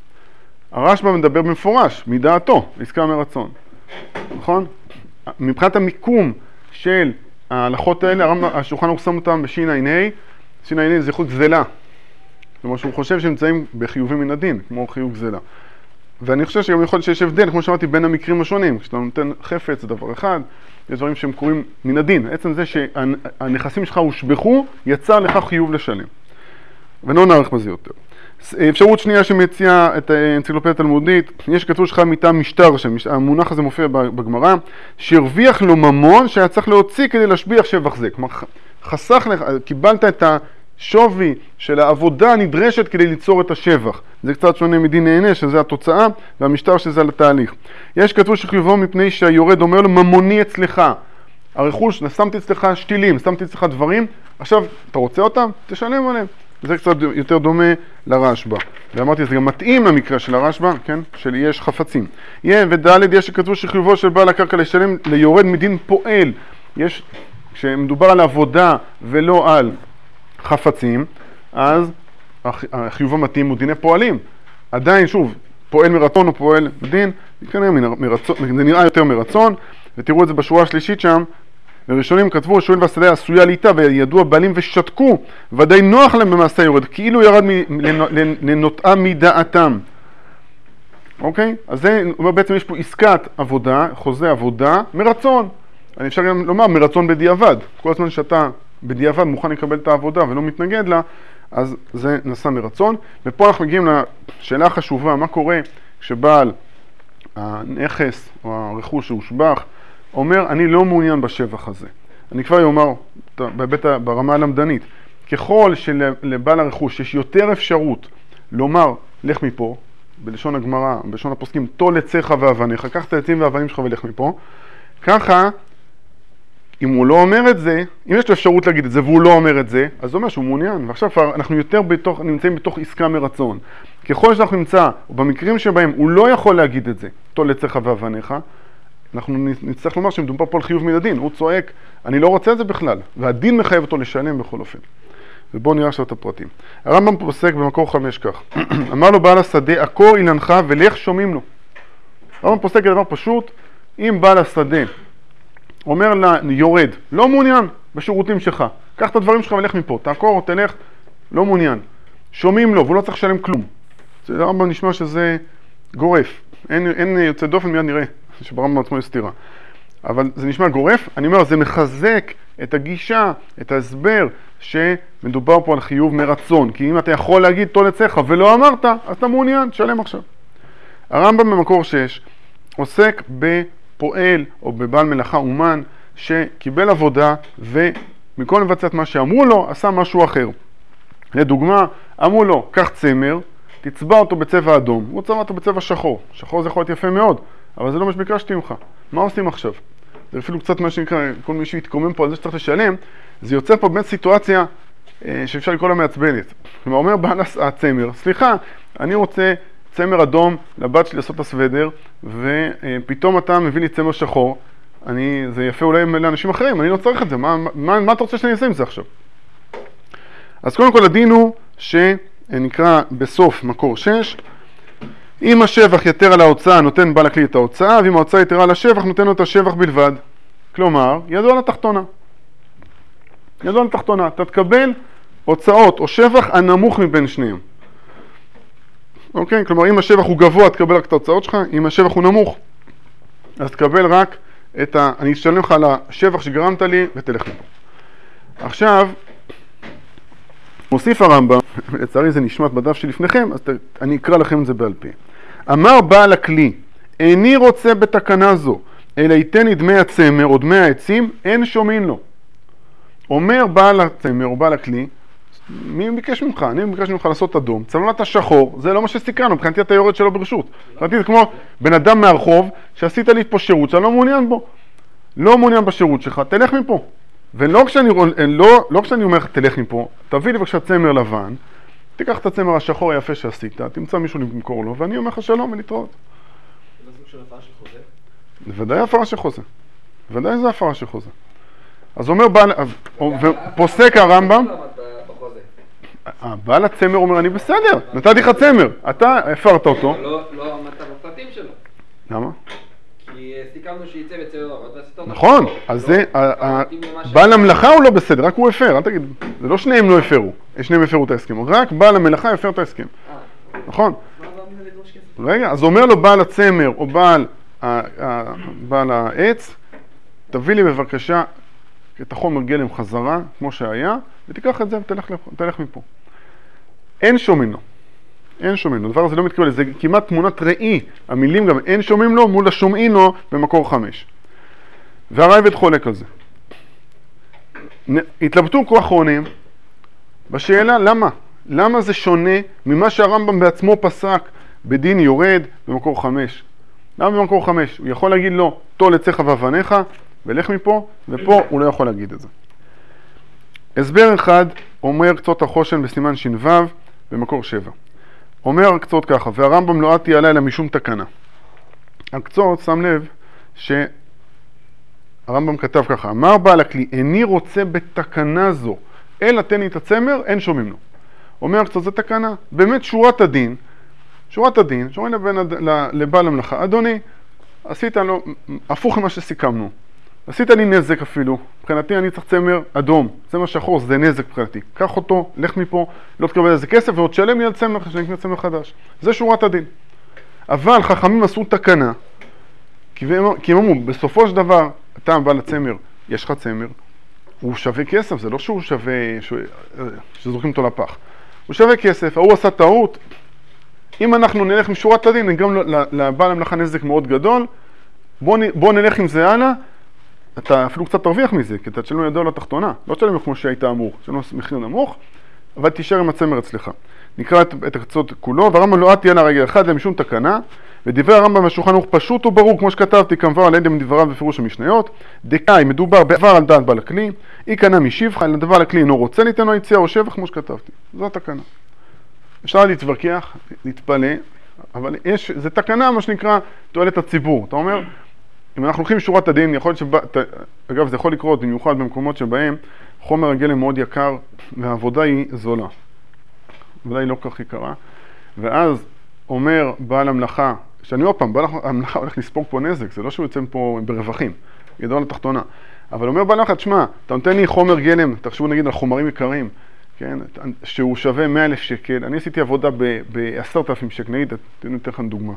הרשב"א מדבר במפורש, מדעתו, לעסקה מרצון. נכון? מבחינת המיקום של ההלכות האלה, השולחן ערוך שם אותם בשין עיני, שין עיני זה זכות גזלה. כלומר שהוא חושב שנמצאים בחיובים מן הדין, כמו חיוב גזלה. ואני חושב שגם יכול להיות שיש הבדל, כמו שאמרתי, בין המקרים השונים. כשאתה נותן חפץ, זה דבר אחד, יש דברים שהם קוראים מן הדין. עצם זה שהנכסים שלך הושבחו, יצר לך חיוב לשלם. ולא נערך בזה יותר. אפשרות שנייה שמציעה את האנציקלופדיה התלמודית, יש כתוב שלך מטעם משטר, המונח הזה מופיע בגמרא, שהרוויח לו ממון שהיה צריך להוציא כדי להשביח שבח זה. כלומר, חסך לך, קיבלת את השווי של העבודה הנדרשת כדי ליצור את השבח. זה קצת שונה מדין נהנה, שזה התוצאה, והמשטר שזה על התהליך. יש כתוב שחיובו מפני שהיורד אומר לו, ממוני אצלך. הרכוש, שמתי אצלך שתילים, שמתי אצלך דברים, עכשיו אתה רוצה אותם? תשלם עליהם. זה קצת יותר דומה לרשב"א. ואמרתי, זה גם מתאים למקרה של הרשב"א, כן? של יש חפצים. יהיה וד' יש שכתבו שחיובו של בעל הקרקע לשלם ליורד מדין פועל. יש, כשמדובר על עבודה ולא על חפצים, אז החיוב המתאים הוא דיני פועלים. עדיין, שוב, פועל מרצון או פועל מדין, כנראה מרצון, זה נראה יותר מרצון, ותראו את זה בשורה השלישית שם, וראשונים כתבו, שואל והשדה עשויה ליטה, וידעו הבעלים ושתקו, ודאי נוח להם במעשה יורד, כאילו ירד לנוטעה מדעתם. אוקיי? אז זה אומר, בעצם יש פה עסקת עבודה, חוזה עבודה, מרצון. אני אפשר גם לומר, מרצון בדיעבד. כל הזמן שאתה בדיעבד מוכן לקבל את העבודה ולא מתנגד לה, אז זה נעשה מרצון. ופה אנחנו מגיעים לשאלה החשובה, מה קורה כשבעל הנכס או הרכוש שהושבח, אומר, אני לא מעוניין בשבח הזה. אני כבר אומר, בהיבט, ברמה הלמדנית, ככל שלבעל הרכוש יש יותר אפשרות לומר, לך מפה, בלשון הגמרא, בלשון הפוסקים, תול עציך ואבניך, קח את העצים והאבנים שלך ולך מפה, ככה, אם הוא לא אומר את זה, אם יש לו אפשרות להגיד את זה והוא לא אומר את זה, אז זה אומר שהוא מעוניין. ועכשיו אנחנו יותר בתוך, נמצאים בתוך עסקה מרצון. ככל שאנחנו נמצא, ובמקרים שבהם הוא לא יכול להגיד את זה, תול עציך ואבניך, אנחנו נצטרך לומר שמדובר פה על חיוב מן הדין. הוא צועק, אני לא רוצה את זה בכלל, והדין מחייב אותו לשלם בכל אופן. ובואו נראה עכשיו את הפרטים. הרמב"ם פוסק במקור חמש כך, אמר לו בעל השדה, עקור אילנך ולך שומעים לו. הרמב"ם פוסק דבר פשוט, אם בעל השדה אומר לה, יורד, לא מעוניין בשירותים שלך, קח את הדברים שלך ולך מפה, תעקור, תלך, לא מעוניין. שומעים לו, והוא לא צריך לשלם כלום. זה הרמב"ם נשמע שזה גורף, אין, אין יוצא דופן, מיד נראה שברמב"ם עצמו יש סתירה. אבל זה נשמע גורף, אני אומר, זה מחזק את הגישה, את ההסבר, שמדובר פה על חיוב מרצון. כי אם אתה יכול להגיד תול עציך ולא אמרת, אז אתה מעוניין, תשלם עכשיו. הרמב"ם במקור שש עוסק בפועל או בבעל מלאכה אומן, שקיבל עבודה ומכל לבצע את מה שאמרו לו, עשה משהו אחר. לדוגמה, אמרו לו, קח צמר, תצבע אותו בצבע אדום, הוא צבע אותו בצבע שחור. שחור זה יכול להיות יפה מאוד, אבל זה לא מה שביקשתי ממך. מה עושים עכשיו? זה אפילו קצת מה שנקרא, כל מי שהתקומם פה על זה שצריך לשלם, זה יוצר פה באמת סיטואציה אה, שאפשר לקרוא לה מעצבנת. כלומר, אומר בעל הצמר, סליחה, אני רוצה צמר אדום לבת שלי לעשות את הסוודר, ופתאום אתה מביא לי צמר שחור, אני, זה יפה אולי לאנשים אחרים, אני לא צריך את זה, מה, מה, מה אתה רוצה שאני אעשה עם זה עכשיו? אז קודם כל הדין הוא ש... נקרא בסוף מקור שש, אם השבח יתר על ההוצאה נותן בעל הכלי את ההוצאה, ואם ההוצאה יתרה על השבח נותן לו את השבח בלבד. כלומר, ידוע על התחתונה. ידוע על התחתונה, אתה תקבל הוצאות או שבח הנמוך מבין שניהם. אוקיי? כלומר, אם השבח הוא גבוה, תקבל רק את ההוצאות שלך, אם השבח הוא נמוך, אז תקבל רק את ה... אני אשלם לך על השבח שגרמת לי ותלך לפה. עכשיו, מוסיף הרמב"ם, לצערי זה נשמט בדף שלפניכם, אז אני אקרא לכם את זה בעל פה. אמר בעל הכלי, איני רוצה בתקנה זו, אלא ייתן לי דמי הצמר או דמי העצים, אין שומעים לו. אומר בעל הצמר או בעל הכלי, מי ביקש ממך? אני ביקש ממך לעשות אדום, צלולת השחור, זה לא מה שסיכרנו, מבחינתי אתה יורד שלו ברשות. מבחינתי זה כמו בן אדם מהרחוב, שעשית לי פה שירות שאני לא מעוניין בו. לא מעוניין בשירות שלך, תלך מפה. ולא כשאני, לא, לא כשאני אומר תלך מפה, תביא לי בבקשה צמר לבן, תיקח את הצמר השחור היפה שעשית, תמצא מישהו למכור לו, ואני אומר לך שלום ולהתראות. זה סוג של הפרה של חוזה? בוודאי הפרה של חוזה. בוודאי זה הפרה של חוזה. אז אומר בעל, ופוסק הרמב"ם, בעל הצמר אומר, אני בסדר, נתתי לך צמר, אתה הפרת אותו. לא עמדת בפרטים שלו. למה? כי סיכמנו שייצא בצבע, נכון, אז זה, בעל המלאכה הוא לא בסדר, רק הוא הפר, אל תגיד, זה לא שניהם לא הפרו, שניהם הפרו את ההסכם, רק בעל המלאכה הפר את ההסכם, נכון? רגע, אז אומר לו בעל הצמר או בעל העץ, תביא לי בבקשה את החומר גלם חזרה, כמו שהיה, ותיקח את זה ותלך מפה. אין שומעים לו. אין שומעים לו. הדבר הזה לא מתקבל, זה כמעט תמונת ראי. המילים גם אין שומעים לו מול השומעים לו במקור חמש. והרייבד חולק על זה. התלבטו כוח אחרונים בשאלה למה? למה זה שונה ממה שהרמב"ם בעצמו פסק בדין יורד במקור חמש? למה במקור חמש? הוא יכול להגיד לו, תול עצך ואבניך, ולך מפה, ופה הוא לא יכול להגיד את זה. הסבר אחד אומר קצות החושן בסימן ש"ו במקור שבע. אומר קצות ככה, והרמב"ם לא עתי עליי אלא משום תקנה. הקצות שם לב שהרמב"ם כתב ככה, אמר בעל הכלי, איני רוצה בתקנה זו, אלא תן לי את הצמר, אין שומעים לו. אומר קצות, זה תקנה. באמת שורת הדין, שורת הדין, שאומרים לבן, לבעל המלאכה, אדוני, עשית לו, הפוך ממה שסיכמנו. עשית לי נזק אפילו, מבחינתי אני צריך צמר אדום, צמר שחור, זה נזק מבחינתי. קח אותו, לך מפה, לא תקבל איזה כסף, ועוד תשלם לי על צמר, שאני אקנה צמר חדש. זה שורת הדין. אבל חכמים עשו תקנה, כי הם אמרו, בסופו של דבר, אתה בא לצמר, יש לך צמר, הוא שווה כסף, זה לא שהוא שווה, שזורקים אותו לפח. הוא שווה כסף, הוא עשה טעות. אם אנחנו נלך עם שורת הדין, נגרם לבעל המלאכה נזק מאוד גדול, בוא, בוא נלך עם זה הלאה, אתה אפילו קצת תרוויח מזה, כי אתה תשלם ידוע לתחתונה, לא תשלם כמו שהיית אמור, תשלם מחיר נמוך, אבל תישאר עם הצמר אצלך. נקרא את, את הקצות כולו, והרמב"ם לא עתי על הרגל אחד למשום תקנה, ודברי הרמב"ם בשולחן ערוך פשוט וברור, כמו שכתבתי, כמובן על ידי מדבריו בפירוש המשניות, דקאי, מדובר בעבר על דעת בעל הכלי, אי קנה משבחה, אלא דבר הכלי אינו רוצה ליתן לו יציאה או שבח, כמו שכתבתי. זו התקנה. אפשר להתווכח, להתפלא, אבל יש, זה תקנה, מה שנקרא, תועלת הציבור. אתה אומר, אם אנחנו הולכים שורת הדין, יכול להיות שבא, אגב, זה יכול לקרות במיוחד במקומות שבהם חומר הגלם מאוד יקר והעבודה היא זולה. העבודה היא לא כך יקרה. ואז אומר בעל המלאכה, שאני עוד פעם, בעל המלאכה הולך לספוג פה נזק, זה לא שהוא יוצא פה ברווחים, ידוע לתחתונה. אבל אומר בעל המלאכה, תשמע, אתה נותן לי חומר גלם, תחשבו נגיד על חומרים יקרים, כן? שהוא שווה מאה אלף שקל, אני עשיתי עבודה ב-עשרת אלפים שקל, נגיד, תנו אתן לכם דוגמה.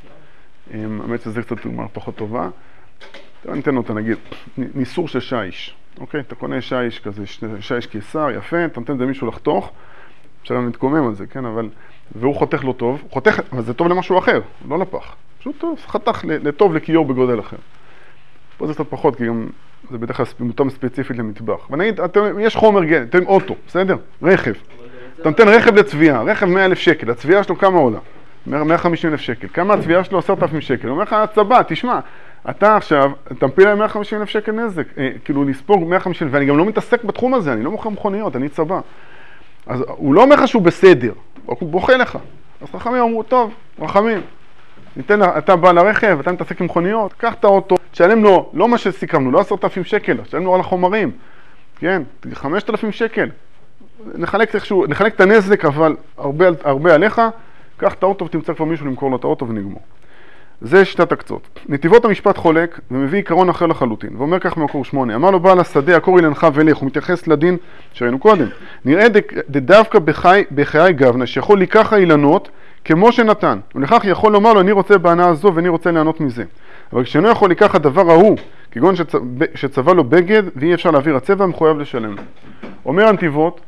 האמת שזה קצת דוגמה פחות טובה. אני אתן אותה, נגיד, ניסור של שיש. אוקיי? אתה קונה שיש כזה, שיש קיסר, יפה, אתה נותן את זה מישהו לחתוך, אפשר להתקומם על זה, כן? אבל, והוא חותך לו טוב, הוא חותך, אבל זה טוב למשהו אחר, לא לפח. פשוט טוב, חתך לטוב לכיור בגודל אחר. פה זה קצת פחות, כי גם זה בדרך כלל מותאם ספציפית למטבח. ונגיד, יש חומר גלם, אתם אוטו, בסדר? רכב. אתה נותן רכב לצביעה, רכב מאה אלף שקל, הצביעה שלו כמה עולה? מאה וחמישים אלף שקל. כמה הצביעה שלו? עשרת אלפים שקל. הוא אומר לך, הצבא, תשמע, אתה עכשיו, אתה מפיל להם מאה וחמישים אלף שקל נזק. אה, כאילו, לספוג מאה וחמישים, ואני גם לא מתעסק בתחום הזה, אני לא מוכר מכוניות, אני צבא. אז הוא לא אומר לך שהוא בסדר, הוא בוכה לך. אז חכמים אמרו, טוב, רחמים, ניתן, אתה בא לרכב, אתה מתעסק עם מכוניות, קח את האוטו, תשלם לו, לא מה שסיכמנו, לא עשרת אלפים שקל, תשלם לו על החומרים, כן, חמשת אלפים שקל. נחלק איכשהו, נחלק את הנזק, אבל הרבה, הרבה עליך, קח את האוטו ותמצא כבר מישהו למכור לו את האוטו ונגמור. זה שיטת הקצות. נתיבות המשפט חולק ומביא עיקרון אחר לחלוטין, ואומר כך במקור שמונה, אמר לו בעל השדה, הקור אילנך ולך, הוא מתייחס לדין שראינו קודם. נראה דווקא בחי, בחיי גבנה, שיכול לקח האילנות כמו שנתן, ולכך יכול לומר לו, אני רוצה בהנאה הזו ואני רוצה לענות מזה. אבל כשאינו יכול לקח הדבר ההוא, כגון שצ... שצבע לו בגד, ואי אפשר להעביר הצבע, מחויב לשלם. אומר הנתיבות,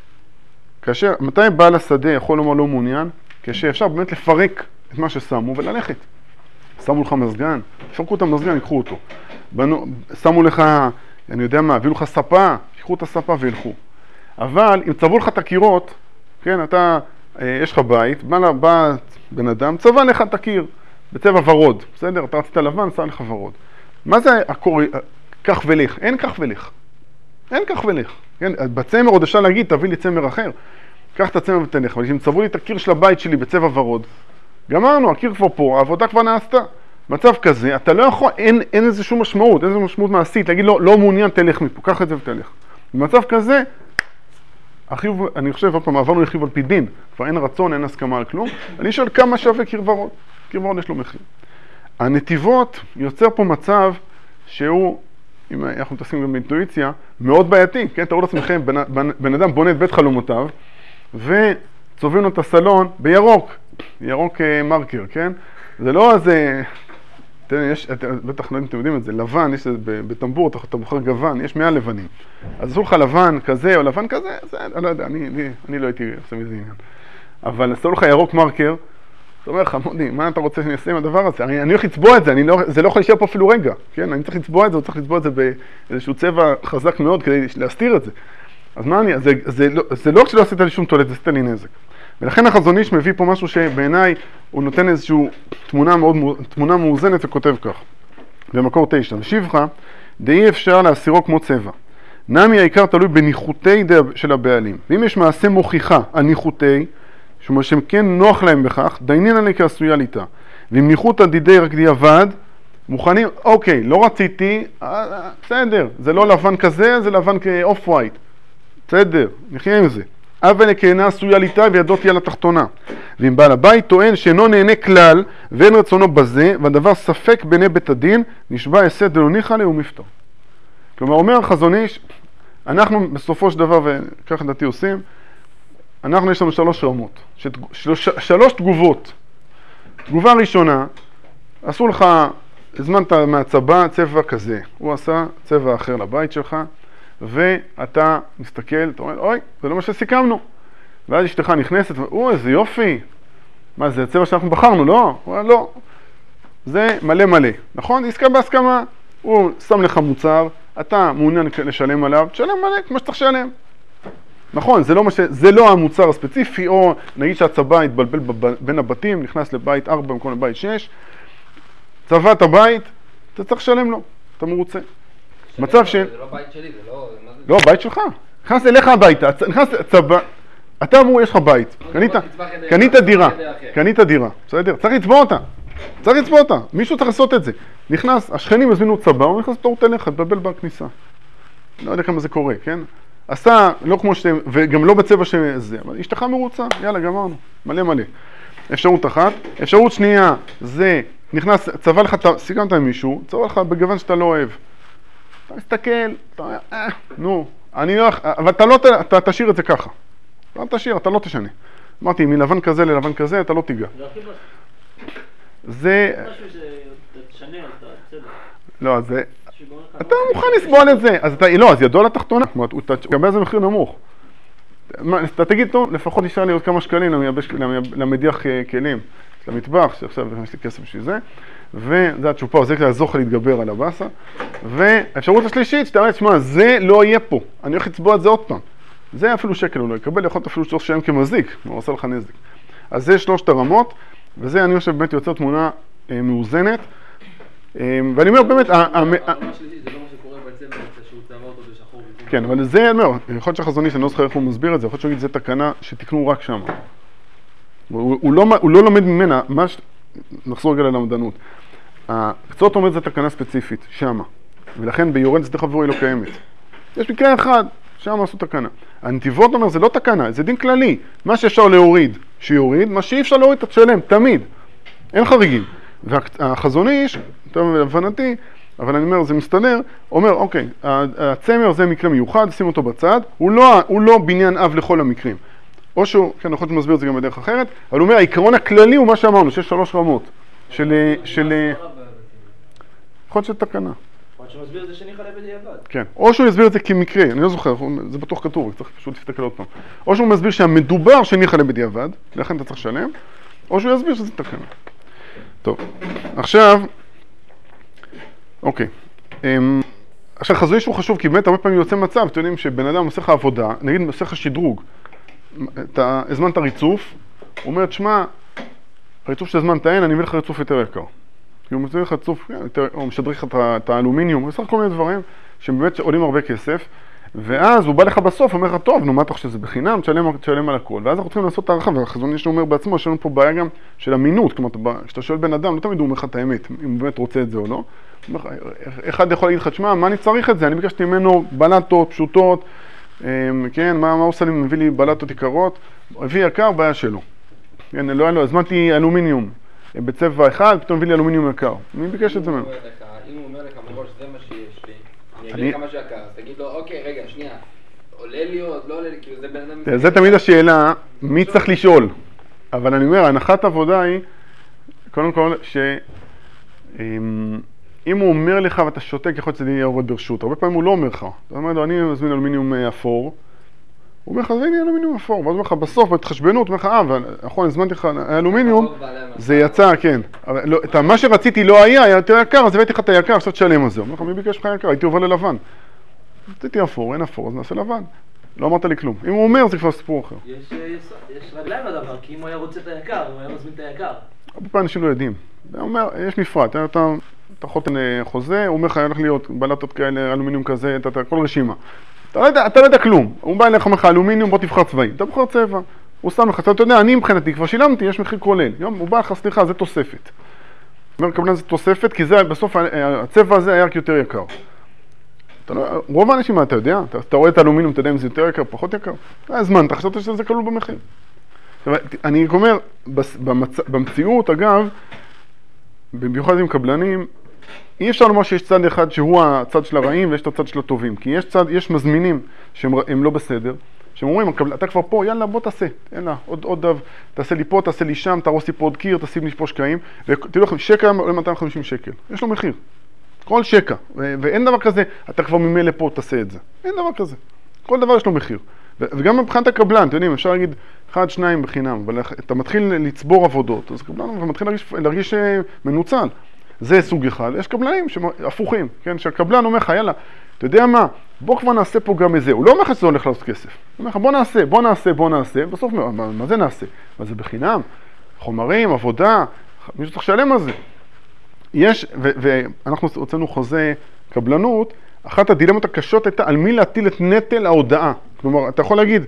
כאשר, מתי בעל השדה יכול לומר לא מעוניין? כשאפשר באמת לפרק את מה ששמו וללכת. שמו לך מזגן, פרקו את המזגן, יקחו אותו. בנו, שמו לך, אני יודע מה, הביאו לך ספה, יקחו את הספה וילכו. אבל אם צבעו לך את הקירות, כן, אתה, יש לך בית, בא, בא בן אדם, צבע לך את הקיר בצבע ורוד, בסדר? אתה רצית לבן, שם לך ורוד. מה זה הקור... כך ולך? אין כך ולך. אין כך ולך. כן? בצמר עוד אפשר להגיד, תביא לי צמר אחר. קח את הצמר ותלך. אבל אם צבעו לי את הקיר של הבית שלי בצבע ורוד, גמרנו, הקיר כבר פה, העבודה כבר נעשתה. מצב כזה, אתה לא יכול, אין, אין איזה שום משמעות, אין איזה משמעות מעשית, להגיד לא, לא מעוניין, תלך מפה, קח את זה ותלך. במצב כזה, החיוב, אני חושב, עוד פעם, עברנו לחיוב על פי דין, כבר אין רצון, אין הסכמה על כלום. אני שואל כמה שווה קיר ורוד. קיר ורוד יש לו מחיר. הנתיבות יוצר פה מצב שהוא, אם אנחנו מתעסקים גם באינטואיציה, מאוד בעייתי, כן? תראו לעצמכם, בן, בן, בן אדם בונה את בית חלומותיו, וצובעים לו את הסלון בירוק, ירוק מרקר, כן? זה לא איזה, תראה, יש, בטח לא אתם יודעים את זה, לבן, יש בטמבור, אתה, אתה בוחר גוון, יש מאה לבנים. אז עשו לך לבן כזה או לבן כזה, זה, אני לא יודע, אני, אני, אני לא הייתי עושה מזה עניין. אבל עשו לך ירוק מרקר, זאת אומרת, חמודי, מה אתה רוצה שאני אעשה עם הדבר הזה? אני, אני הולך לצבוע את זה, אני לא, זה לא יכול להישאר פה אפילו רגע, כן? אני צריך לצבוע את זה, הוא צריך לצבוע את זה באיזשהו צבע חזק מאוד כדי להסתיר את זה. אז מה אני, זה, זה, לא, זה לא שלא עשית לי שום תולד, זה עשית לי נזק. ולכן החזון איש מביא פה משהו שבעיניי הוא נותן איזושהי תמונה מאוד, תמונה מאוזנת וכותב כך. במקור תשע, ושבחה, די אפשר להסירו כמו צבע. נמי העיקר תלוי בניחותי של הבעלים. ואם יש מעשה מוכיחה על ניחותי, שהם כן נוח להם בכך, דיינין עלי כעשויה ליטה. ואם ניחותא דידי רק דיעבד, מוכנים, אוקיי, לא רציתי, בסדר, זה לא לבן כזה, זה לבן כאוף ווייט. בסדר, נחיה עם זה. אבל כהנה עשויה ליטה וידו תהיה לתחתונה. ואם בעל הבית טוען שאינו נהנה כלל ואין רצונו בזה, והדבר ספק בעיני בית הדין, נשבע הסד דלא ניחא ליה ומפטר. כלומר, אומר החזון איש, אנחנו בסופו של דבר, וכך לדעתי עושים, אנחנו יש לנו שלוש רמות, שלוש, שלוש תגובות. תגובה ראשונה, עשו לך, הזמנת מהצבא צבע כזה, הוא עשה צבע אחר לבית שלך, ואתה מסתכל, אתה אומר, אוי, זה לא מה שסיכמנו. ואז אשתך נכנסת, או, איזה יופי. מה, זה הצבע שאנחנו בחרנו, לא? הוא אומר, לא. זה מלא מלא, נכון? עסקה בהסכמה. הוא שם לך מוצר, אתה מעוניין לשלם עליו, תשלם מלא, כמו שצריך לשלם. נכון, זה לא, מש... זה לא המוצר הספציפי, או נגיד שהצבא התבלבל בין הבתים, נכנס לבית ארבע במקום לבית שש, צבע את הבית, אתה צריך לשלם לו, אתה מרוצה. מצב ש... זה לא בית שלי, זה לא... לא, בית שלך. נכנס אליך הביתה, נכנס צבע, אתה אמור, יש לך בית, קנית דירה, קנית דירה, בסדר? צריך לצבוע אותה, צריך לצבוע אותה, מישהו צריך לעשות את זה. נכנס, השכנים הזמינו צבע, הוא נכנס פתורת אליך, תבלבל בכניסה. לא יודע כמה זה קורה, כן? עשה, לא כמו שאתם, וגם לא בצבע שזה, אבל אשתך מרוצה, יאללה, גמרנו, מלא מלא. אפשרות אחת. אפשרות שנייה, זה, נכנס, צבע לך, סיכמת עם מישהו, צבע לך בגוון שאתה לא אוהב. אתה מסתכל, אתה אומר, אה, נו, אני לא, אבל אתה לא, אתה תשאיר את זה ככה. אתה תשאיר, אתה לא תשנה. אמרתי, מלבן כזה ללבן כזה, אתה לא תיגע. זה... משהו שתשנה, אתה בסדר. לא, זה... אתה מוכן לסבול את זה. אז אתה, לא, אז ידוע לתחתונה, כמו, אתה תקבל איזה מחיר נמוך. אתה תגיד, טוב, לפחות נשאר לי עוד כמה שקלים למדיח כלים, למטבח, שעכשיו יש לי כסף בשביל זה, וזה התשופה, זה כדי לעזור לך להתגבר על הבאסה. והאפשרות השלישית, שאתה אומר, שמע, זה לא יהיה פה, אני הולך לצבוע את זה עוד פעם. זה אפילו שקל הוא לא יקבל, יכול להיות אפילו שצריך לשלם כמזיק, הוא עושה לך נזק. אז זה שלושת הרמות, וזה אני חושב באמת יוצר תמונה אה, מאוזנת. אה, ואני אומר באמת... הרמה השלישית זה לא מה שקורה בעצם, שהוא צבע אותו בשחור. כן, אבל זה, אני אומר, יכול להיות שהחזוני, שאני לא זוכר איך הוא מסביר את זה, יכול להיות שהוא יגיד, זה תקנה שתקנו רק שם. הוא, הוא, לא, הוא לא לומד ממנה, מה ש... נחזור רגע ללמדנות. הקצות אומרת זה תקנה ספציפית, שמה. ולכן ביורד שדה חברו היא לא קיימת. יש מקרה אחד שם עשו תקנה. הנתיבות אומר, זה לא תקנה, זה דין כללי. מה שאפשר להוריד, שיוריד, מה שאי אפשר להוריד, תשלם, תמיד. אין חריגים. והחזון איש, טוב, להבנתי, אבל אני אומר, זה מסתדר, אומר, אוקיי, הצמר זה מקרה מיוחד, שים אותו בצד, הוא לא, הוא לא בניין אב לכל המקרים. או שהוא, כן, יכול להיות שמסביר את זה גם בדרך אחרת, אבל הוא אומר, העיקרון הכללי הוא מה שאמרנו, שיש שלוש רמות, של, של, יכול להיות של תקנה. יכול להיות שמסביר את זה שניחא לבדיעבד. כן, או שהוא יסביר את זה כמקרה, אני לא זוכר, זה בטוח כתוב, צריך פשוט להסתכל עוד פעם. או שהוא מסביר שהמדובר שניחא לבדיעבד, לכן אתה צריך לשלם, או שהוא יסביר שזה תקנה. טוב, עכשיו, אוקיי. עכשיו, חזון איש הוא חשוב, כי באמת הרבה פעמים יוצא מצב, אתם יודעים שבן אדם עושה לך עבודה, נגיד עושה לך שדרוג, אתה הזמנת ריצוף, הוא אומר, תשמע, הריצוף שהזמנת אין, אני מביא לך ריצוף יותר יקר. כי הוא מביא לך ריצוף, הוא משדרג לך את האלומיניום, הוא עושה כל מיני דברים שבאמת עולים הרבה כסף, ואז הוא בא לך בסוף, הוא אומר לך, טוב, נו, מה אתה חושב שזה בחינם, תשלם, תשלם על הכל. ואז אנחנו צריכים לעשות את הערכה, והחזון איש אומר בעצמו, יש לנו פה בעיה גם של אמינות, כלומר, כשאתה שואל בן אדם, לא תמיד הוא אומר לך את האמת, אם הוא באמת רוצה את זה או לא. אחד יכול להגיד לך, תשמע, מה אני צריך את זה? אני ביקשתי ממנו בלטות, פשוטות, כן, מה, מה עושה לי, מביא לי בלטות יקרות, הביא יקר, בעיה שלו. כן, לא היה לו, הזמנתי אלומיניום בצבע אחד, פתאום הביא לי אלומיניום יקר. מי ביקש את זה ממנו? אם הוא אומר לך מראש, זה מה שיש לי, אני אגיד לך מה שיקר, אז תגיד לו, אוקיי, רגע, שנייה, עולה לי או לא עולה לי, כאילו זה בן אדם... זה תמיד השאלה, מי צריך לשאול? אבל אני אומר, הנחת עבודה היא, קודם כל, ש... אם הוא אומר לך ואתה שותק, יכול להיות שזה יהיה יורד ברשות. הרבה פעמים הוא לא אומר לך. אתה אומר לו, אני מזמין אלומיניום אפור. הוא אומר לך, זה הנה אלומיניום אפור. ואז הוא אומר לך, בסוף, בהתחשבנות, הוא אומר לך, אה, נכון, הזמנתי לך אלומיניום, זה יצא, כן. מה שרציתי לא היה, היה יותר יקר, אז הבאתי לך את היקר, עכשיו תשלם על זה. הוא אומר לך, מי ביקש לך יקר? הייתי עובר ללבן. רציתי אפור, אין אפור, אז נעשה לבן. לא אמרת לי כלום. אם הוא אומר, זה כבר סיפור אחר. יש רגליים לדבר, כי אם הוא היה רוצה את היקר, הוא היה מזמין את היקר. הרבה פעמים אנשים לא יודעים. הוא אומר, יש מפרט, אתה, אתה חותם חוזה, הוא אומר לך, הולך להיות בלטות כאלה, אלומיניום כזה, אתה, אתה, כל רשימה. אתה לא יודע, אתה לא יודע כלום. הוא בא אליך, אומר לך, אלומיניום, בוא תבחר צבעים. אתה בוחר צבע. הוא שם לך, אתה יודע, אני מבחינתי, כבר שילמתי, יש מחיר כולל. יום, הוא בא לך, סליחה, זה תוספת. הוא אומר, קבלן זה תוספת, כי זה, בסוף, הצבע הזה היה יותר יקר. אתה לא, רוב האנשים, מה אתה יודע? אתה, אתה רואה את האלומיניום, אתה יודע אם זה יותר יקר, פחות יקר? הזמן, אתה חשבת שזה כלול במחיר. אני אומר, במצ... במציאות, אגב, במיוחד עם קבלנים, אי אפשר לומר שיש צד אחד שהוא הצד של הרעים ויש את הצד של הטובים, כי יש צד, יש מזמינים שהם לא בסדר, שהם אומרים, אתה כבר פה, יאללה, בוא תעשה, יאללה, עוד, עוד דו, תעשה לי פה, תעשה לי שם, תרוס לי פה עוד קיר, תשים לי פה שקעים, ותראו לכם, שקע עולה מאתיים וחמישים שקל, יש לו מחיר, כל שקע, ו- ואין דבר כזה, אתה כבר ממילא פה, תעשה את זה, אין דבר כזה, כל דבר יש לו מחיר. וגם מבחינת הקבלן, אתם יודעים, אפשר להגיד אחד, שניים בחינם, אבל אתה מתחיל לצבור עבודות, אז קבלן מתחיל להרגיש, להרגיש מנוצל. זה סוג אחד. יש קבלנים הפוכים, כן? שהקבלן אומר לך, יאללה, אתה יודע מה, בוא כבר נעשה פה גם איזה. הוא לא אומר לך שזה הולך לעשות כסף. הוא אומר לך, בוא נעשה, בוא נעשה, בוא נעשה, בסוף, מה, מה זה נעשה? מה זה בחינם? חומרים, עבודה, מישהו צריך לשלם על זה. יש, ו- ואנחנו הוצאנו חוזה קבלנות, אחת הדילמות הקשות הייתה על מי להטיל את נטל ההודעה. כלומר, אתה יכול להגיד,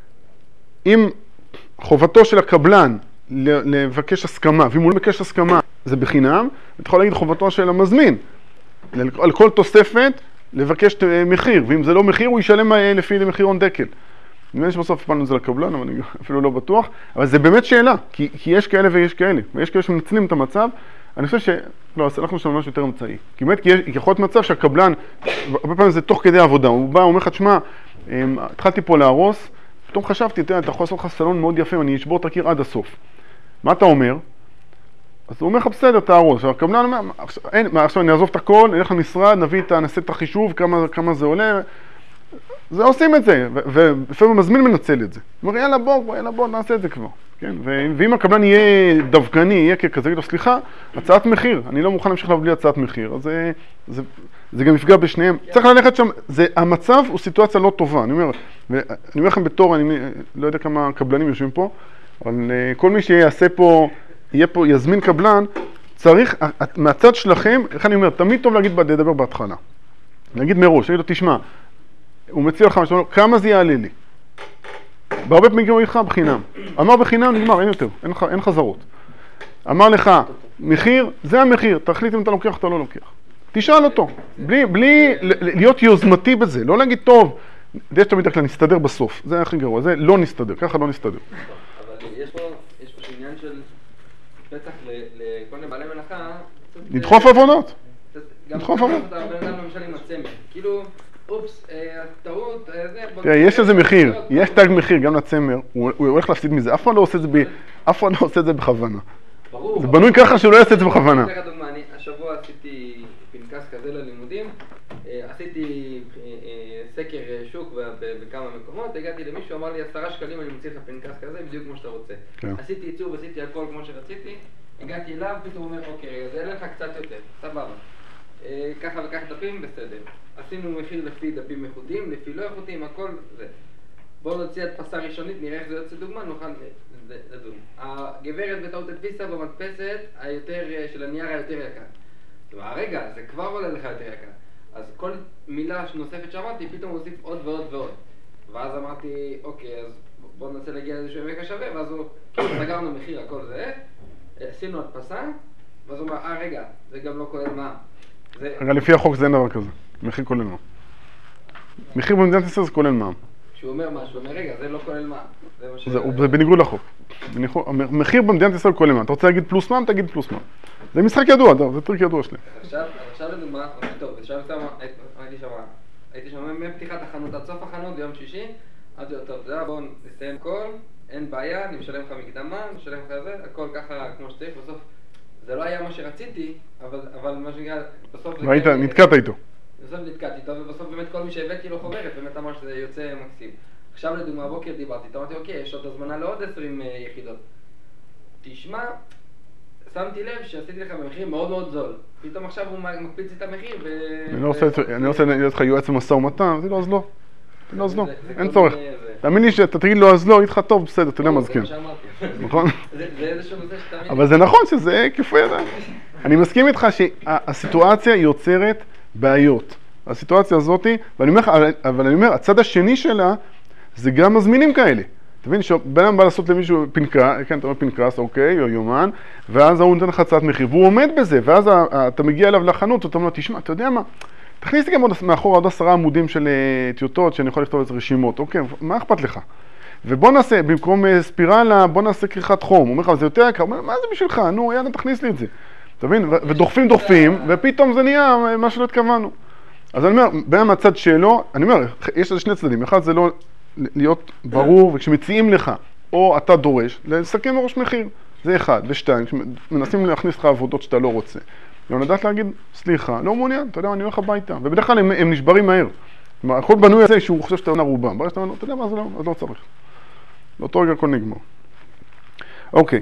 אם חובתו של הקבלן לבקש הסכמה, ואם הוא לא מבקש הסכמה, זה בחינם, אתה יכול להגיד חובתו של המזמין, על כל תוספת לבקש מחיר, ואם זה לא מחיר, הוא ישלם לפי מחירון דקל. נראה שבסוף הפעלנו את זה לקבלן, אבל אני אפילו לא בטוח, אבל זה באמת שאלה, כי, כי יש כאלה ויש כאלה, ויש כאלה שמנצלים את המצב, אני חושב ש... לא, הלכנו שם משהו יותר אמצעי. כי באמת, כי יכול להיות מצב שהקבלן, הרבה פעמים זה תוך כדי עבודה, הוא בא, הוא אומר לך, תשמע, התחלתי פה להרוס, פתאום חשבתי, אתה יכול לעשות לך סלון מאוד יפה, אני אשבור את הקיר עד הסוף. מה אתה אומר? אז הוא אומר לך, בסדר, תהרוס. עכשיו, הקבלן אומר, אין, עכשיו אני אעזוב את הכל, נלך למשרד, נביא את, נעשה את החישוב, כמה, כמה זה עולה, זה עושים את זה, ולפעמים מזמין מנצל את זה. הוא אומר, יאללה בוא, יאללה בוא, נעשה את זה כבר. כן? ואם הקבלן יהיה דווקני, יהיה ככזה, יגיד לו, סליחה, הצעת מחיר, אני לא מוכן להמשיך בלי הצעת מחיר, אז זה, זה, זה גם יפגע בשניהם. צריך ללכת שם, זה, המצב הוא סיטואציה לא טובה, אני אומר, ואני אומר לכם בתור, אני לא יודע כמה קבלנים יושבים פה, אבל כל מי שיעשה פה, יהיה פה, יזמין קבלן, צריך, מהצד שלכם, איך אני אומר, תמיד טוב להגיד, לדבר בהתחלה. להגיד מראש, להגיד לו, תשמע, הוא מציע לך משהו, כמה זה יעלה לי? בהרבה פעמים הוא איתך בחינם. אמר בחינם, נגמר, אין יותר, אין, אין חזרות. אמר לך, מחיר, זה המחיר, תחליט אם אתה לוקח או אתה לא לוקח. תשאל אותו, בלי, בלי להיות יוזמתי בזה, לא להגיד טוב, יש תמיד כלל נסתדר בסוף, זה הכי גרוע, זה לא נסתדר, ככה לא נסתדר. אבל יש פה, יש פה עניין של פתח לכל מיני בעלי מלאכה. לדחוף עוונות. לדחוף עוונות. גם בן אדם למשל עם הצמר, כאילו, אופס, טעות, זה... תראה, יש איזה מחיר, יש תג מחיר גם לצמר, הוא הולך להפסיד מזה, אף אחד לא עושה את זה, אף אחד לא עושה את זה בכוונה. ברור. זה בנוי ככה שהוא לא יעשה את זה בכוונה. אני אתן לך דוגמה, אני השבוע עשיתי פנקס כזה ללימודים, עשיתי סקר שוק בכמה מקומות, הגעתי למישהו, אמר לי עשרה שקלים אני מוציא לך פנקס כזה, בדיוק כמו שאתה רוצה. עשיתי עיצוב, עשיתי הכל כמו שרציתי, הגעתי אליו, פתאום הוא אומר, אוקיי, רגע, זה אין לך קצת יותר, סבבה. ככה וכך דפים, בסדר. עשינו מחיר לפי דפים איכותיים, לפי לא איכותיים, הכל זה. בואו נוציא הדפסה ראשונית, נראה איך זה יוצא דוגמה, נוכל לדון. הגברת בטעות הדפיסה במדפסת היותר, של הנייר היותר יקר. זאת אומרת, רגע, זה כבר עולה לך יותר יקר. אז כל מילה נוספת שאמרתי, פתאום הוסיף עוד ועוד ועוד. ואז אמרתי, אוקיי, אז בואו ננסה להגיע לאיזשהו עמק השווה, ואז הוא, כאילו סגרנו מחיר, הכל זה, עשינו הדפסה, ואז הוא אמר, אה, רגע, זה גם לא כולל מע"מ. רגע, לפי החוק זה אין דבר כזה, מחיר כולל מע"מ. מחיר במדינת ישראל זה כולל מע"מ. כשהוא אומר משהו, הוא אומר, רגע, זה לא כולל מע"מ. זה בניגוד לחוק. מחיר במדינת ישראל כולל מע"מ. אתה רוצה להגיד פלוס מע"מ, תגיד פלוס מע"מ. זה משחק ידוע, זה טריק ידוע שלי. עכשיו לדוגמה, טוב, עכשיו הייתי שם, הייתי שם מפתיחת החנות עד סוף החנות ביום שישי, אמרתי לו, טוב, זה בואו נסיים הכל, אין בעיה, אני משלם לך מקדמה, משלם לך זה, הכל ככה כמו שצריך, בסוף זה לא היה מה שרציתי, אבל מה שנקרא, בסוף... ראית, נתקעת איתו. בסוף נתקעתי איתו, ובסוף באמת כל מי שהבאתי לו חוברת, באמת אמר שזה יוצא מקסים. עכשיו לדוגמה, בוקר דיברתי, אמרתי, אוקיי, יש עוד הזמנה לעוד עשרים יחידות. תשמע, שמתי לב שעשיתי לך במחיר מאוד מאוד זול. פתאום עכשיו הוא מקפיץ את המחיר ו... אני לא רוצה להיות לך יועץ במשא ומתן, זה לא אז לא. זה לא אז לא, אין צורך. תאמין לי שאתה תגיד לו אז לא, איתך טוב, בסדר, אתה יודע מה זה כן. נכון? זה איזשהו נושא שתאמין לי. אבל זה נכון שזה כיפו ידיים. אני מסכים איתך שהסיטואציה יוצרת בעיות. הסיטואציה הזאת, אבל אני אומר, הצד השני שלה זה גם מזמינים כאלה. אתה מבין שבן אדם בא לעשות למישהו פנקס, כן, אתה אומר פנקס, אוקיי, או יומן, ואז הוא נותן לך הצעת מחיר, והוא עומד בזה, ואז אתה מגיע אליו לחנות, ואתה אומר, תשמע, אתה יודע מה, תכניס לי גם מאחור עוד עשרה עמודים של טיוטות, שאני יכול לכתוב את רשימות, אוקיי, מה אכפת לך? ובוא נעשה, במקום ספירלה, בוא נעשה כריכת חום, הוא אומר לך, זה יותר יקר, מה זה בשבילך? נו, יאללה, תכניס לי את זה. אתה מבין? ודוחפים, דוחפים, ופתאום זה נהיה מה שלא התכוונו. אז אני אומר, בין הצד שלו, אני אומר, יש לזה שני צדדים, אחד זה לא להיות ברור, וכשמציעים לך, או אתה דורש, לסכם מראש מחיר, זה אחד, ושתיים, כשמנסים להכניס לך עבודות שאתה לא רוצה. גם לדעת להגיד, סליחה, לא מעוניין, אתה יודע מה, אני הולך הביתה, ובדרך כלל הם, הם נשברים מהר. כלומר, הכל בנוי על זה שהוא חושב שאתה עונה רובם, ברגע שאתה אומר, אתה יודע מה, זה לא, אז לא צריך. לאותו רגע הכל נגמר. אוקיי.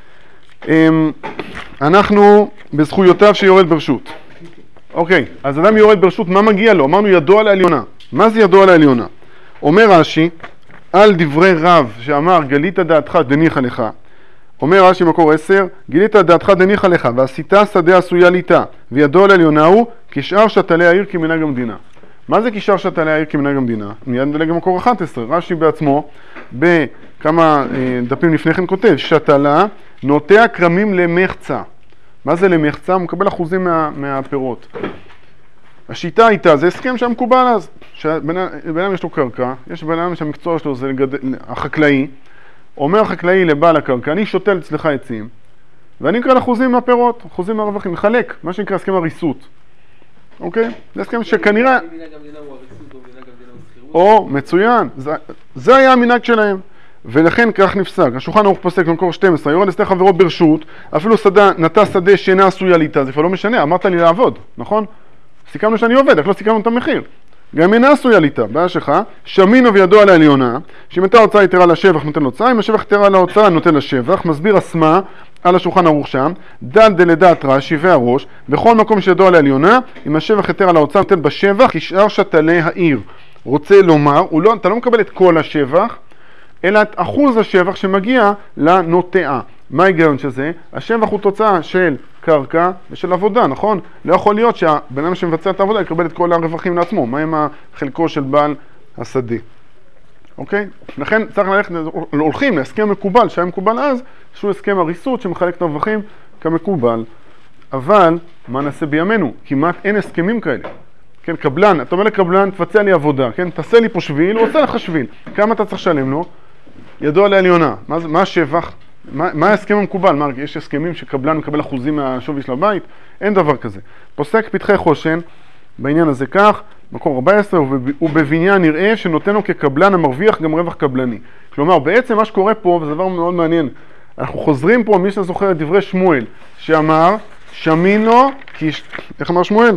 אנחנו בזכויותיו שיורד ברשות. אוקיי, אז אדם יורד ברשות, מה מגיע לו? אמרנו ידוע על העליונה. מה זה ידוע על העליונה? אומר רש"י, על דברי רב שאמר גלית דעתך דניחא לך, אומר רש"י מקור עשר, גילית דעתך דניחא לך, ועשית שדה עשויה ליטה, וידוע על העליונה הוא, כשאר שתלי העיר כמנהג המדינה. מה זה כשאר שתלי העיר כמנהג המדינה? מיד נדלג למקור אחת עשרה, רש"י בעצמו, בכמה דפים לפני כן כותב, שתלה נוטע כרמים למחצה. מה זה למחצה? הוא מקבל אחוזים מה, מהפירות. השיטה הייתה, זה הסכם שהיה מקובל אז, שבן אדם יש לו קרקע, יש בן אדם שהמקצוע שלו זה לגדל, החקלאי, אומר החקלאי לבעל הקרקע, אני שותל אצלך עצים, ואני אקרא לאחוזים מהפירות, אחוזים מהרווחים, מחלק, מה שנקרא הסכם הריסות. אוקיי? זה הסכם שכנראה... או, מצוין, זה, זה היה המנהג שלהם. ולכן כך נפסק, השולחן ערוך פוסק במקור שתים עשרה, יורד לשתי חברות ברשות, אפילו שדה, נטע שדה שאינה עשויה ליטה, זה כבר לא משנה, אמרת לי לעבוד, נכון? סיכמנו שאני עובד, רק לא סיכמנו את המחיר. גם אינה עשויה ליטה, בעיה שלך, שמינו וידוע על העליונה, שאם הייתה הוצאה יתרה לשבח נותן להוצאה, אם השבח יתרה להוצאה נותן לשבח, מסביר אסמה על השולחן ערוך שם, דן דלדעת רש"י והראש, בכל מקום שידוע על העליונה, אם השבח יתרה להוצאה נותן בשבח, כשאר שתלי העיר. רוצה לומר, לא, אתה לא מקבל את כל השבח, אלא את אחוז השבח שמגיע לנוטעה. מה ההיגיון שזה? השבח הוא תוצאה של קרקע ושל עבודה, נכון? לא יכול להיות שהבן אדם שמבצע את העבודה יקבל את כל הרווחים לעצמו. מה עם חלקו של בעל השדה? אוקיי? לכן צריך ללכת, הולכים להסכם מקובל, שהיה מקובל אז, שהוא הסכם הריסות שמחלק את הרווחים כמקובל. אבל מה נעשה בימינו? כמעט אין הסכמים כאלה. כן, קבלן, אתה אומר לקבלן, תבצע לי עבודה, כן, תעשה לי פה שביל, הוא עושה לך שביל. כמה אתה צריך לשלם לו? ידוע לעליונה. מה, מה השבח? מה, מה ההסכם המקובל? מה, יש הסכמים שקבלן מקבל אחוזים מהשווי של הבית? אין דבר כזה. פוסק פתחי חושן, בעניין הזה כך, מקור ארבע עשרה, ובבניין נראה שנותן לו כקבלן המרוויח גם רווח קבלני. כלומר, בעצם מה שקורה פה, וזה דבר מאוד מעניין, אנחנו חוזרים פה, מי שזוכר את דברי שמואל, שאמר, שמינו, כי... איך אמר שמואל?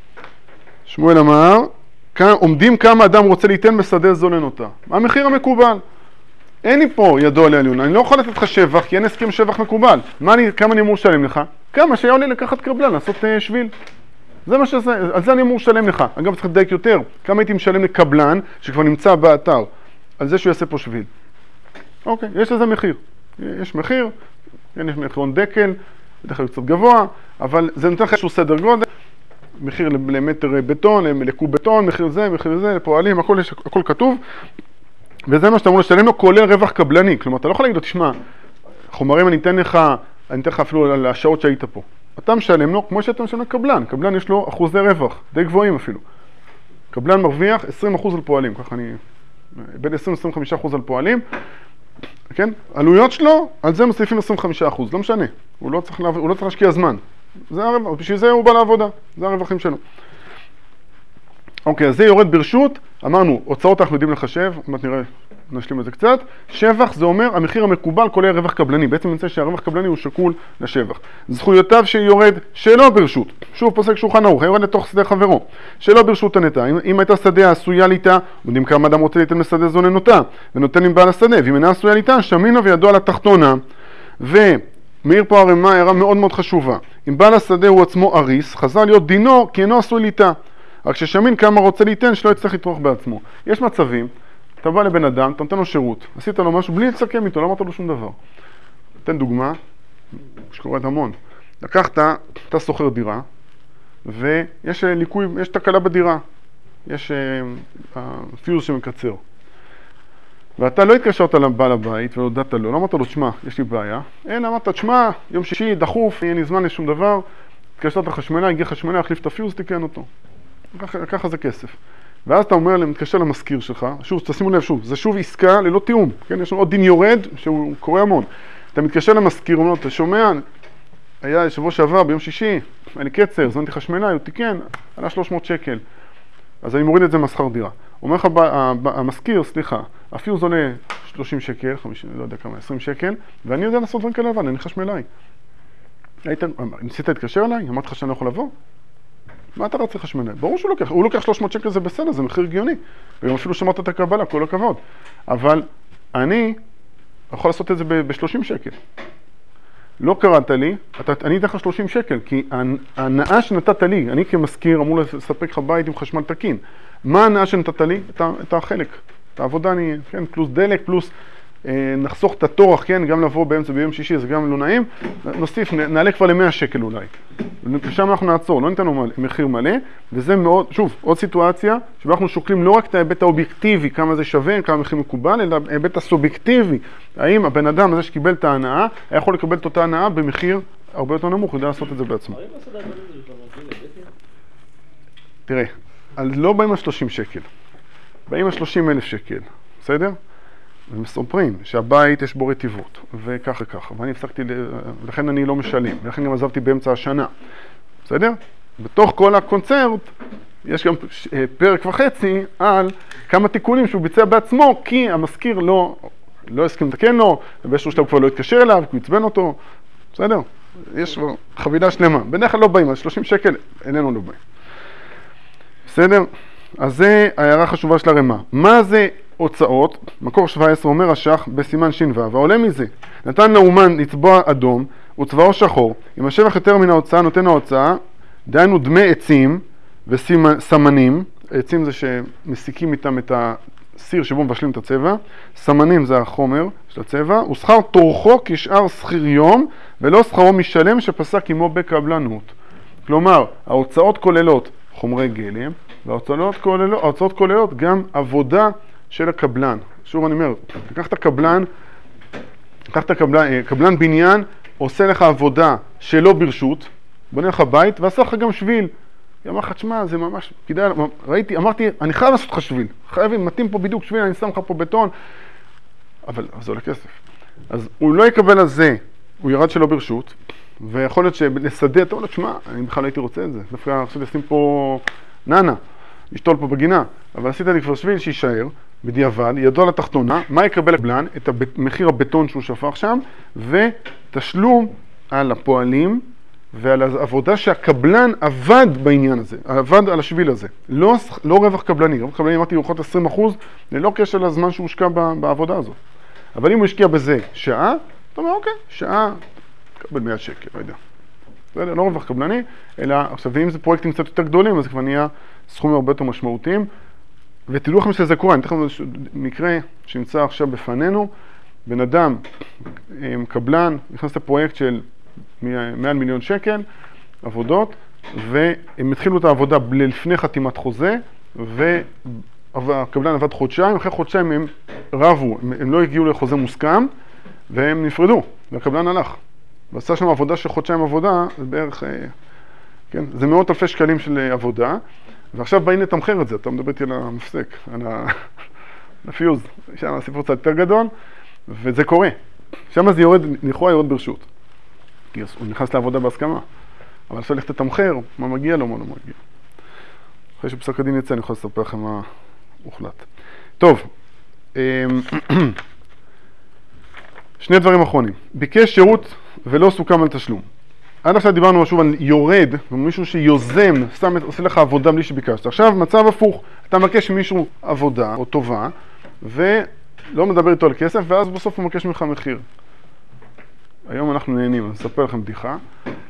שמואל אמר, עומדים כמה אדם רוצה ליתן בשדה זו לנוטה. מה המחיר המקובל? אין לי פה ידוע לעליון, אני לא יכול לתת לך שבח, כי אין הסכם שבח מקובל. מה אני, כמה אני אמור לשלם לך? כמה שהיה לי לקחת קבלן, לעשות uh, שביל. זה מה שזה, על זה אני אמור לשלם לך. אגב, צריך לדייק יותר. כמה הייתי משלם לקבלן, שכבר נמצא באתר, על זה שהוא יעשה פה שביל. אוקיי, יש לזה מחיר. יש מחיר, יש מחירון דקל, בדרך כלל קצת גבוה, אבל זה נותן לך איזשהו סדר גודל. מחיר למטר בטון, לקוב בטון, מחיר זה, מחיר זה, לפועלים, הכל, יש, הכל כתוב. וזה מה שאתה אמור לשלם לו, כולל רווח קבלני. כלומר, אתה לא יכול להגיד לו, תשמע, חומרים אני אתן לך, אני אתן לך אפילו על השעות שהיית פה. אתה משלם לו, כמו שאתה משלם לקבלן. קבלן יש לו אחוזי רווח, די גבוהים אפילו. קבלן מרוויח עשרים אחוז על פועלים, ככה אני... בין עשרים עד עשרים וחמישה אחוז על פועלים. כן? עלויות שלו, על זה מוסיפים עשרים וחמישה אחוז, לא משנה. הוא לא צריך, הוא לא צריך להשקיע זמן. זה הרווח, בשביל זה הוא בא לעבודה. זה הרווחים שלו. אוקיי, אז זה יורד ברשות, אמרנו, הוצאות אנחנו יודעים לחשב, עוד נראה, נשלים את זה קצת. שבח זה אומר, המחיר המקובל כולל רווח קבלני, בעצם נמצא שהרווח קבלני הוא שקול לשבח. זכויותיו שיורד שלא ברשות, שוב פוסק שולחן ערוך, יורד לתוך שדה חברו, שלא ברשות הנטע, אם, אם הייתה שדה עשויה ליטה, יודעים כמה אדם רוצה ליתן משדה זו לנוטה, ונותן עם בעל השדה, ואם אינה עשויה ליטה, שמינו וידוע לתחתונה, ומאיר פה הרמה הערה מאוד מאוד חשובה, אם בעל השדה הוא עצמו אריס, חזר להיות דינו כי אינו עשוי ליטה. רק ששמין כמה רוצה ליתן, שלא יצטרך לתרוך בעצמו. יש מצבים, אתה בא לבן אדם, אתה נותן לו שירות, עשית לו משהו בלי לסכם איתו, לא אמרת לו שום דבר. תן דוגמה, שקוראת המון. לקחת, אתה שוכר דירה, ויש ליקוי, יש תקלה בדירה. יש uh, פיוז שמקצר. ואתה לא התקשרת לבעל הבית והודעת לו, לא אמרת לו, תשמע, יש לי בעיה. אין, אמרת, תשמע, יום שישי, דחוף, אין לי זמן לשום דבר. התקשרת לחשמלה, הגיע חשמלה, החליף את הפיוז, תיקן אותו. ככה זה כסף. ואז אתה אומר, מתקשר למזכיר שלך, שוב, תשימו לב שוב, זה שוב עסקה ללא תיאום, כן? יש לנו עוד דין יורד, שהוא קורא המון. אתה מתקשר למזכיר, אומר לו, אתה שומע, היה שבוע שעבר, ביום שישי, היה לי קצר, זמנתי חשמלה, הוא תיקן, עלה שלוש מאות שקל. אז אני מוריד את זה משכר דירה. אומר לך, המזכיר, סליחה, הפיוז עולה שלושים שקל, חמישים, לא יודע כמה, עשרים שקל, ואני יודע לעשות דברים כאלה לבד, אני חשמלאי. ניסית להתקשר אליי? אמרתי לך שאני לא יכול לבוא? מה אתה רצה חשמלאי? ברור שהוא לוקח, הוא לוקח שלוש מאות שקל, זה בסדר, זה מחיר הגיוני. וגם אפילו שמעת את הקבלה, כל הכבוד. אבל אני יכול לעשות את זה ב-שלושים שקל. לא קראת לי, אתה, אני אתן לך שלושים שקל, כי ההנאה שנתת לי, אני כמזכיר אמור לספק לך בית עם חשמל תקין. מה ההנאה שנתת לי? את, את החלק. את העבודה אני, כן, פלוס דלק, פלוס אה, נחסוך את התורח, כן, גם לבוא באמצע ביום שישי, זה גם לא נעים. נוסיף, נעלה כבר ל-מאה שקל אולי. ושם אנחנו נעצור, לא ניתן לו מחיר מלא, וזה מאוד, שוב, עוד סיטואציה, שבה אנחנו שוקלים לא רק את ההיבט האובייקטיבי, כמה זה שווה, כמה מחיר מקובל, אלא ההיבט הסובייקטיבי, האם הבן אדם הזה שקיבל את ההנאה, היה יכול לקבל את אותה הנאה במחיר הרבה יותר נמוך, הוא יודע לעשות את זה בעצמו. תראה, לא באים על שלושים שקל, באים על שלושים אלף שקל, בסדר? ומסופרים שהבית יש בו רטיבות, וככה ככה, ואני הפסקתי, לכן אני לא משלם, ולכן גם עזבתי באמצע השנה, בסדר? בתוך כל הקונצרט, יש גם פרק וחצי על כמה תיקונים שהוא ביצע בעצמו, כי המזכיר לא, לא הסכים לתקן לו, ובאיזשהו שלב כבר לא התקשר אליו, כי הוא עצבן אותו, בסדר? יש חבילה שלמה, בדרך כלל לא באים, אז שלושים שקל איננו לא באים. בסדר? אז זה ההערה חשובה של הרמה. מה זה הוצאות? מקור שבע עשרה אומר השח בסימן ש"ו, העולה מזה, נתן לאומן לצבוע אדום וצבעו שחור, אם השבח יותר מן ההוצאה נותן ההוצאה, דהיינו דמי עצים וסמנים, עצים זה שמסיקים איתם את הסיר שבו מבשלים את הצבע, סמנים זה החומר של הצבע, ושכר תורכו כשאר שכיר יום, ולא שכרו משלם שפסק עמו בקבלנות. כלומר, ההוצאות כוללות חומרי גלם, וההוצאות כוללות, ההוצאות כוללות גם עבודה של הקבלן. שוב אני אומר, תקח את הקבלן, תקח את הקבלן, קבלן בניין, עושה לך עבודה שלא ברשות, בונה לך בית, ועשה לך גם שביל. היא אמרה לך, תשמע, זה ממש, כדאי, ראיתי, אמרתי, אני חייב לעשות לך שביל, חייבים, מתאים פה בדיוק שביל, אני שם לך פה בטון, אבל זה עולה כסף. אז הוא לא יקבל על זה, הוא ירד שלא ברשות, ויכול להיות שלסדר, אתה אומר, תשמע, אני בכלל הייתי רוצה את זה, דווקא עכשיו לשים פה ננה, לשתול פה בגינה, אבל עשית לי כבר שביל שישאר, בדיעבד, ידו על התחתונה, מה יקבל הקבלן? את מחיר הבטון שהוא שפך שם, ותשלום על הפועלים, ועל העבודה שהקבלן עבד בעניין הזה, עבד על השביל הזה. לא, לא רווח קבלני, רווח קבלני אמרתי לוקחות עשרים אחוז, ללא קשר לזמן שהוא הושקע בעבודה הזאת. אבל אם הוא השקיע בזה שעה, אתה אומר, אוקיי, שעה, קבל מאה שקל, לא יודע. זה לא רווח קבלני, אלא, עכשיו, ואם זה פרויקטים קצת יותר גדולים, אז זה כבר נהיה סכומים הרבה יותר משמעותיים. ותדעו לכם שזה קורה, אני אתן לכם מקרה שנמצא עכשיו בפנינו, בן אדם, קבלן, נכנס לפרויקט של מעל מיליון שקל, עבודות, והם התחילו את העבודה לפני חתימת חוזה, והקבלן עבד חודשיים, אחרי חודשיים הם רבו, הם, הם לא הגיעו לחוזה מוסכם, והם נפרדו, והקבלן הלך. ועשה שם עבודה של חודשיים עבודה, זה בערך, כן, זה מאות אלפי שקלים של עבודה, ועכשיו באים לתמחר את זה, אתה מדבר איתי על המפסק, על הפיוז, שם הסיפור קצת יותר גדול, וזה קורה. שם זה יורד, לכאורה יורד ברשות. כי הוא נכנס לעבודה בהסכמה. אבל עכשיו ללכת לתמחר, מה מגיע לו, מה לא מגיע. אחרי שפסק הדין יצא, אני יכול לספר לכם מה הוחלט. טוב, שני דברים אחרונים. ביקש שירות ולא סוכם על תשלום. עד עכשיו דיברנו שוב על יורד, מישהו שיוזם, סתם עושה לך עבודה בלי שביקשת. עכשיו מצב הפוך, אתה מבקש מישהו עבודה או טובה, ולא מדבר איתו על כסף, ואז בסוף הוא מבקש ממך מחיר. היום אנחנו נהנים, אני אספר לכם בדיחה.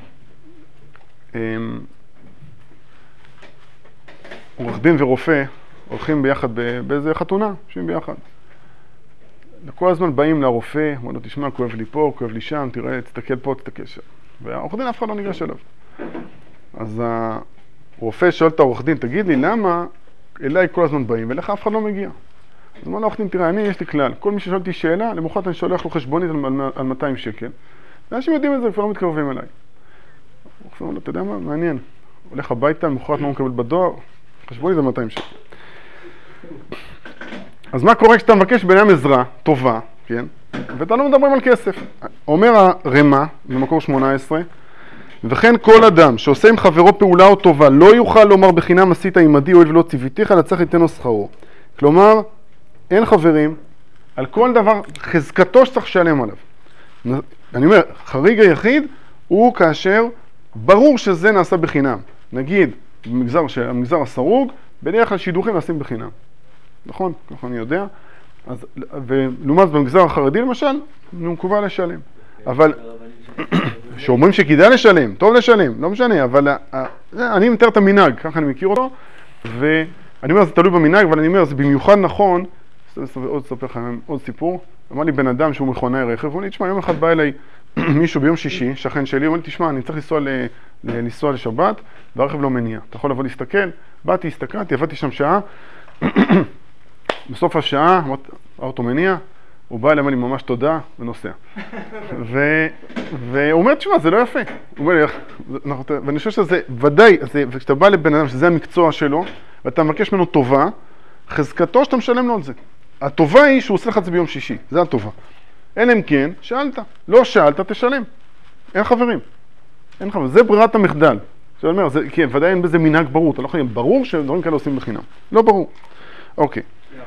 עורך דין ורופא הולכים ביחד באיזה חתונה, יושבים ביחד. כל הזמן באים לרופא, אומר לו, תשמע, כואב לי פה, כואב לי שם, תראה, תסתכל פה, תסתכל שם. והעורך דין אף אחד לא ניגש אליו. אז הרופא שואל את העורך דין, תגיד לי, למה אליי כל הזמן באים ולך אף אחד לא מגיע? אז אומר לעורך דין, תראה, אני, יש לי כלל, כל מי ששואל אותי שאלה, למחרת אני שולח לו חשבונית על מאתיים שקל. ואנשים יודעים את זה, כבר לא מתקרבים אליי. הוא אומר לו, אתה יודע מה? מעניין. הולך הביתה, למחרת מה הוא מקבל בדואר, חשבונית על מאתיים שקל. אז מה קורה כשאתה מבקש ביניהם עזרה טובה, כן? ואתה לא מדברים על כסף. אומר הרמה, במקור שמונה עשרה, וכן כל אדם שעושה עם חברו פעולה או טובה לא יוכל לומר בחינם עשית עמדי הואיל ולא ציוויתיך, אלא צריך ליתן לו שכרו. כלומר, אין חברים, על כל דבר חזקתו שצריך לשלם עליו. אני אומר, חריג היחיד הוא כאשר ברור שזה נעשה בחינם. נגיד, במגזר, המגזר הסרוג, בדרך כלל שידוכים נעשים בחינם. נכון? ככה אני יודע. אז, ולעומת במגזר החרדי למשל, הוא מקובל לשלם. אבל, שאומרים שכדאי לשלם, טוב לשלם, לא משנה, אבל אני מתאר את המנהג, ככה אני מכיר אותו, ואני אומר, זה תלוי במנהג, אבל אני אומר, זה במיוחד נכון, עוד ספר לכם עוד סיפור, אמר לי בן אדם שהוא מכונאי רכב, הוא אומר לי, תשמע, יום אחד בא אליי מישהו ביום שישי, שכן שלי, הוא אומר לי, תשמע, אני צריך לנסוע, ל... לנסוע לשבת, והרכב לא מניע, אתה יכול לבוא להסתכל, באתי, הסתכלתי, עבדתי שם שעה, בסוף השעה, האוטו מניע, הוא בא אליי, אמר לי ממש תודה, ונוסע. ו... והוא אומר, תשמע, זה לא יפה. הוא אומר לי, ואני חושב שזה ודאי, וכשאתה בא לבן אדם שזה המקצוע שלו, ואתה מבקש ממנו טובה, חזקתו שאתה משלם לו על זה. הטובה היא שהוא עושה לך את זה ביום שישי, זה הטובה. אלא אם כן, שאלת. לא שאלת, תשלם. אין חברים. אין חברים. זה ברירת המחדל. שאני אומר, זה, כן, ודאי אין בזה מנהג ברור. אתה לא יכול, ברור שדברים כאלה עושים בחינם. לא ברור. אוקיי.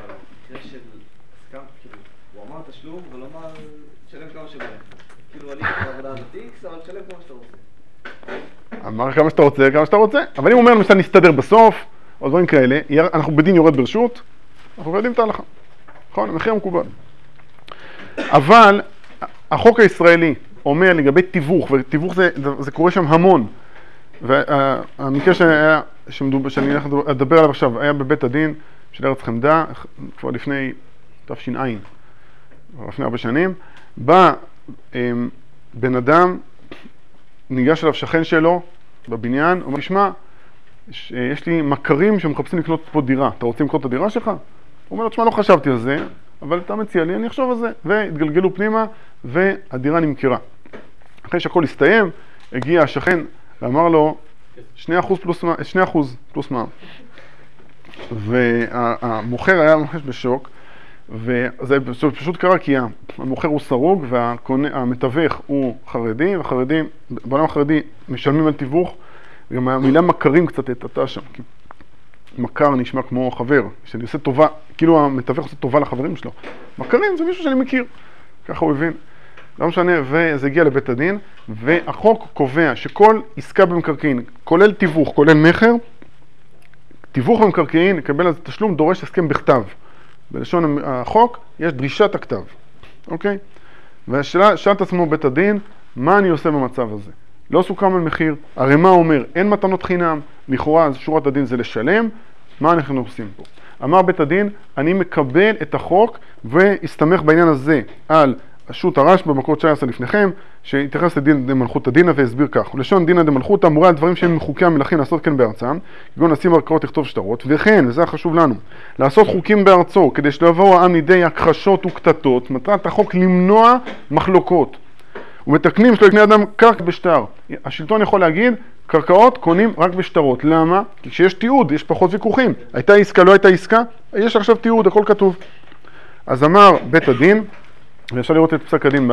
הוא אמר תשלום, אבל אמר, תשלם כמה שבא. כאילו, עליתי בעבודה הזאת איקס, אבל תשלם כמה שאתה רוצה. אמר כמה שאתה רוצה, כמה שאתה רוצה. אבל אם הוא אומר, למשל, נסתדר בסוף, או דברים כאלה, אנחנו בדין יורד ברשות, אנחנו יודעים את ההלכה. נכון? המחיר המקובל. אבל החוק הישראלי אומר לגבי תיווך, ותיווך זה, זה קורה שם המון. והמקרה שהיה, שאני הולך לדבר עליו עכשיו, היה בבית הדין של ארץ חמדה, כבר לפני תש"ע, לפני הרבה שנים, בא בן אדם, ניגש אליו שכן שלו בבניין, אומר, תשמע, יש לי מכרים שמחפשים לקנות פה דירה, אתה רוצה למכור את הדירה שלך? הוא אומר לו, תשמע, לא חשבתי על זה, אבל אתה מציע לי, אני אחשוב על זה. והתגלגלו פנימה, והדירה נמכרה. אחרי שהכל הסתיים, הגיע השכן ואמר לו, שני אחוז פלוס, שני אחוז פלוס מע"מ. והמוכר היה ממש בשוק, וזה פשוט קרה כי המוכר הוא סרוג והמתווך הוא חרדי, והחרדים, בעולם החרדי משלמים על תיווך, וגם המילה מכרים קצת הייתה שם, כי מכר נשמע כמו חבר, שאני עושה טובה, כאילו המתווך עושה טובה לחברים שלו. מכרים זה מישהו שאני מכיר, ככה הוא הבין. לא משנה, וזה הגיע לבית הדין, והחוק קובע שכל עסקה במקרקעין, כולל תיווך, כולל מחר, תיווך במקרקעין, לקבל על זה תשלום, דורש הסכם בכתב. בלשון החוק יש דרישת הכתב, אוקיי? ושאל את עצמו בית הדין, מה אני עושה במצב הזה? לא סוכם על מחיר, הרי מה אומר? אין מתנות חינם, לכאורה שורת הדין זה לשלם, מה אנחנו עושים פה? אמר בית הדין, אני מקבל את החוק והסתמך בעניין הזה על השו"ת הרשב"א במקור תשע עשרה לפניכם, שהתייחס לדין דמלכות הדינא והסביר כך. לשון דינא דמלכותא אמורה על דברים שהם מחוקי המלכים לעשות כן בארצם, כגון לשים ערכאות לכתוב שטרות, וכן, וזה החשוב לנו, לעשות חוקים בארצו, כדי שלא יבואו העם לידי הכחשות וקטטות, מטרת החוק למנוע מחלוקות. ומתקנים שלא יקנה אדם קרקע בשטר. השלטון יכול להגיד, קרקעות קונים רק בשטרות. למה? כי כשיש תיעוד, יש פחות ויכוחים. הייתה עסקה, לא הייתה עסקה, יש עכשיו תיעוד, הכל כתוב. אז אמר בית הדין, ואפשר לראות את פסק הדין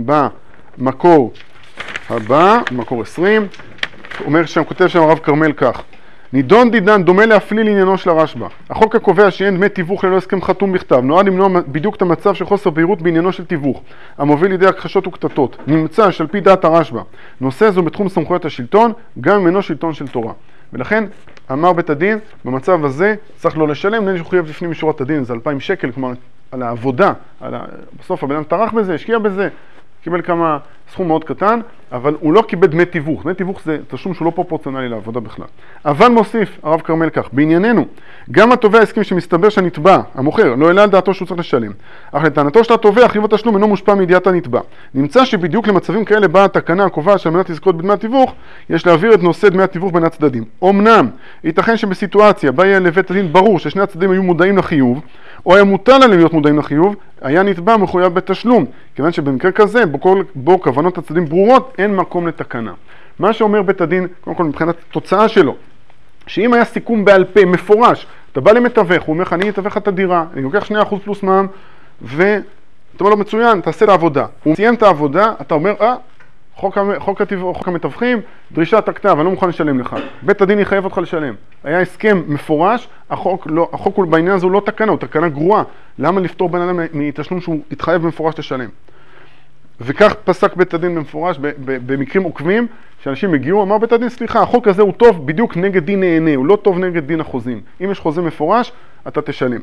במקור הבא, מקור עשרים, אומר שם, כותב שם הרב כרמל כך, נידון דידן דומה להפליל לעניינו של הרשב"א. החוק הקובע שאין דמי תיווך ללא הסכם חתום בכתב, נועד למנוע בדיוק את המצב של חוסר בהירות בעניינו של תיווך, המוביל לידי הכחשות וקטטות. נמצא שעל פי דעת הרשב"א, נושא זו בתחום סמכויות השלטון, גם ממנו שלטון של תורה. ולכן אמר בית הדין, במצב הזה צריך לא לשלם, נראה שהוא חייב לפנים משורת הדין, זה אלפיים שקל, כלומר על העבודה, על ה... בסוף הבן אדם טרח בזה, השקיע בזה, קיבל כמה סכום מאוד קטן, אבל הוא לא קיבל דמי תיווך. דמי תיווך זה תשלום שהוא לא פרופורציונלי לעבודה בכלל. אבל מוסיף הרב כרמל כך, בענייננו, גם התובע הסכים שמסתבר שהנתבע, המוכר, לא העלה על דעתו שהוא צריך לשלם. אך לטענתו של התובע, חיוב התשלום אינו מושפע מידיעת הנתבע. נמצא שבדיוק למצבים כאלה באה התקנה הקובעת שעל מנת לזכות בדמי התיווך, יש להעביר את נושא דמי התיווך בין הצדדים. אמנם, ייתכן שבסיטואציה בה יהיה לבית הדין ברור ששני הצדדים היו מודעים לחיוב, או היה מוטל עליהם להיות מודעים לחיוב, היה נתבע מחויב בתשלום, כיוון שבמקרה כזה, בו, בו כוונות הצדדים ברורות, אין מקום לתקנה. מה שאומר בית הדין, קודם כל מבחינת תוצאה שלו, שאם היה סיכום בעל פה מפורש, אתה בא למתווך, הוא אומר לך, אני אתווך את הדירה, אני לוקח שני אחוז פלוס מע"מ, ואתה אומר לו, מצוין, תעשה את העבודה. הוא סיים את העבודה, אתה אומר, אה, חוק, חוק, חוק המתווכים, דרישת הכתב, אני לא מוכן לשלם לך. בית הדין יחייב אותך לשלם. היה הסכם מפורש, החוק, לא, החוק בעניין הזה הוא לא תקנה, הוא תקנה גרועה. למה לפתור בן אדם מתשלום שהוא התחייב במפורש לשלם? וכך פסק בית הדין במפורש, במקרים עוקבים, שאנשים הגיעו, אמר בית הדין, סליחה, החוק הזה הוא טוב בדיוק נגד דין נהנה, הוא לא טוב נגד דין החוזים. אם יש חוזה מפורש, אתה תשלם.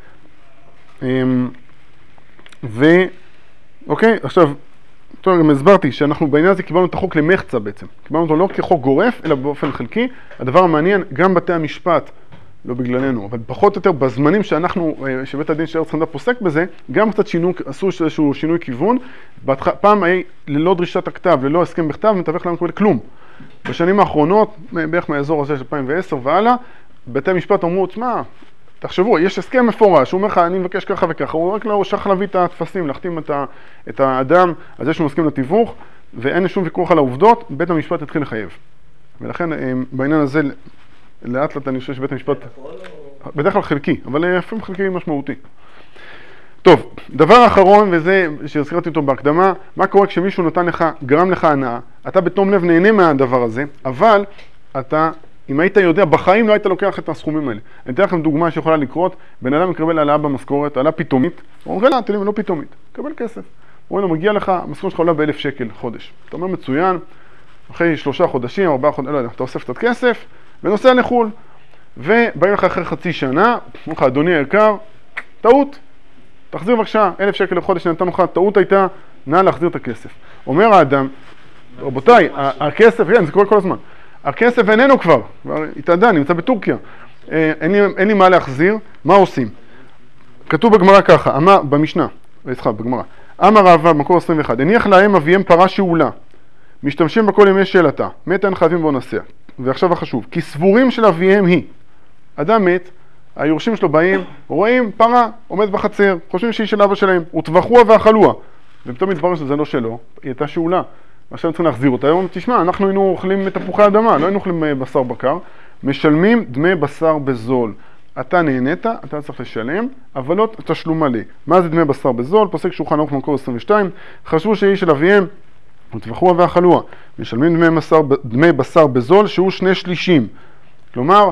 ו... אוקיי, עכשיו, טוב, גם הסברתי שאנחנו בעניין הזה קיבלנו את החוק למחצה בעצם. קיבלנו אותו לא כחוק גורף, אלא באופן חלקי. הדבר המעניין, גם בתי המשפט, לא בגללנו, אבל פחות או יותר בזמנים שאנחנו, שבית הדין של ארץ חמדה פוסק בזה, גם קצת שינו, עשו איזשהו שינוי כיוון. פעם היה ללא דרישת הכתב, ללא הסכם בכתב, מתווך לנו כלום. בשנים האחרונות, בערך מהאזור הזה של אלפיים ועשר והלאה, בתי המשפט אמרו, תשמע, תחשבו, יש הסכם מפורש, הוא אומר לך, אני מבקש ככה וככה, הוא רק לא שכח להביא את התפסים, להחתים את, ה, את האדם, אז יש לנו מסכים לתיווך, ואין שום ויכוח על העובדות, בית המשפט התחיל לחייב. ולכן, בעניין הזה, לאט לאט אני חושב שבית המשפט, בדרך כלל חלקי, אבל לפעמים חלקי משמעותי. טוב, דבר אחרון, וזה שהזכרתי אותו בהקדמה, מה קורה כשמישהו נתן לך, גרם לך הנאה, אתה בתום לב נהנה מהדבר הזה, אבל אתה, אם היית יודע, בחיים לא היית לוקח את הסכומים האלה. אני אתן לכם דוגמה שיכולה לקרות, בן אדם מקבל העלאה במשכורת, העלאה פתאומית, הוא אומר לה, תראי, לא פתאומית, קבל כסף. הוא אומר, מגיע לך, המשכורת שלך עולה באלף שקל חודש. אתה אומר, מצוין, אחרי שלושה חודשים, ארבעה חודשים, לא יודע, אתה אוסף קצת כסף, ונוסע לחו"ל. ובאים לך אחרי חצי שנה, אומר לך, אדוני היקר, טעות, תחזיר בבקשה, אלף שקל לחודש, נתנו לך, טעות הייתה, נא להחזיר את הכסף. אומר האדם, רבותיי, הכסף, כן, זה קורה כל הזמן. הכסף איננו כבר, כבר התעדה, נמצא בטורקיה. אין לי, אין לי מה להחזיר, מה עושים? כתוב בגמרא ככה, אמר, במשנה, סליחה, בגמרא, אמר רבא, מקור עשרים ואחת, הניח להם אביהם פרה שאולה, משתמשים בכל ימי שאלתה, מת אין חייבים בו נסע. ועכשיו החשוב, כי סבורים של אביהם היא, אדם מת, היורשים שלו באים, רואים פרה, עומד בחצר, חושבים שהיא של אבא שלהם, וטבחוה ואכלוה, ופתאום מתברר שזה לא שלו, היא הייתה שאולה. ועכשיו צריכים להחזיר אותה. היום, תשמע, אנחנו היינו אוכלים תפוחי אדמה, לא היינו אוכלים בשר בקר, משלמים דמי בשר בזול. אתה נהנית, אתה צריך לשלם, אבל לא תשלום מלא. מה זה דמי בשר בזול? פוסק שולחן ערוך מקור עשרים ושתיים, חשבו שאיש של אביהם, וטבחוה ואכלוה. משלמים דמי בשר, דמי בשר בזול, שהוא שני שלישים. כלומר,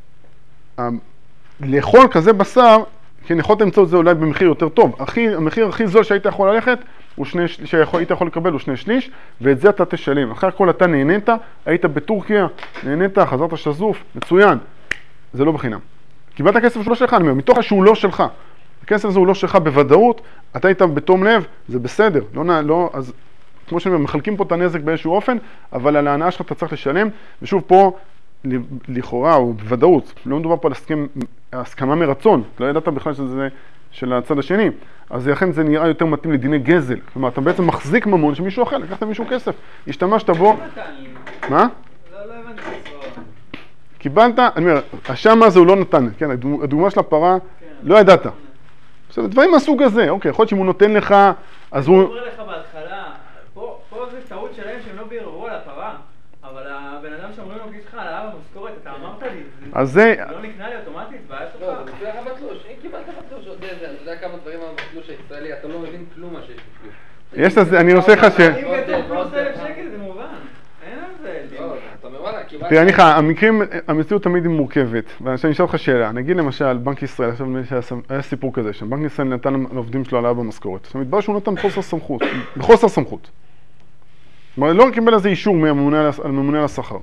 לאכול כזה בשר, כן, יכולת למצוא את זה אולי במחיר יותר טוב. הכי, המחיר הכי זול שהיית יכול ללכת, הוא שני, שהיית יכול לקבל הוא שני שליש, ואת זה אתה תשלם. אחרי הכל אתה נהנית, היית בטורקיה, נהנית, חזרת שזוף, מצוין. זה לא בחינם. קיבלת הכסף שלו שלך, אני אומר, מתוך שהוא לא שלך. הכסף הזה הוא לא שלך בוודאות, אתה היית בתום לב, זה בסדר. לא, לא, אז כמו שאני אומר, מחלקים פה את הנזק באיזשהו אופן, אבל על ההנאה שלך אתה צריך לשלם, ושוב פה, לכאורה או בוודאות, לא מדובר פה על הסכם, הסכמה מרצון, לא ידעת בכלל שזה של הצד השני, אז לכן זה נראה יותר מתאים לדיני גזל. כלומר, אתה בעצם מחזיק ממון שמישהו אחר, לקחת מישהו כסף, השתמשת בו. מה? לא, לא הבנתי את זה. קיבלת, אני אומר, השם הזה הוא לא נתן, כן, הדוגמה של הפרה, לא ידעת. עכשיו, דברים מהסוג הזה, אוקיי, יכול להיות שאם הוא נותן לך, אז הוא... הוא אומר לך בהתחלה, פה זה טעות שלהם שהם לא ביררו על הפרה, אבל הבן אדם שאומרים לו, גיש לך על העב המשכורת, אתה אמרת לי, זה לא נקנה לי אוטומטית, בעיה שלך. לא, זה היה בתלוש, אם קיבלת בתלוש, אתה יודע כמה דברים בתלוש הישראלי, אתה לא מבין כלום מה שיש בתלוש. יש לזה, אני עושה לך ש... אם כתוב פלוס אלף שקל זה מובן, אין על זה. לא, אתה אומר וואלה, קיבלת... תראה, אני לך, המקרים, המציאות תמיד היא מורכבת, ואני אשאל אותך שאלה, נגיד למשל, בנק ישראל, עכשיו היה סיפור כזה, שבנק ישראל נתן לעובדים שלו העלאה במשכורת, זאת אומרת, מתברר שהוא נתן בחוסר סמכות, בחוסר סמכות. כלומר, לא קיבל איזה אישור מהממונה על השכר.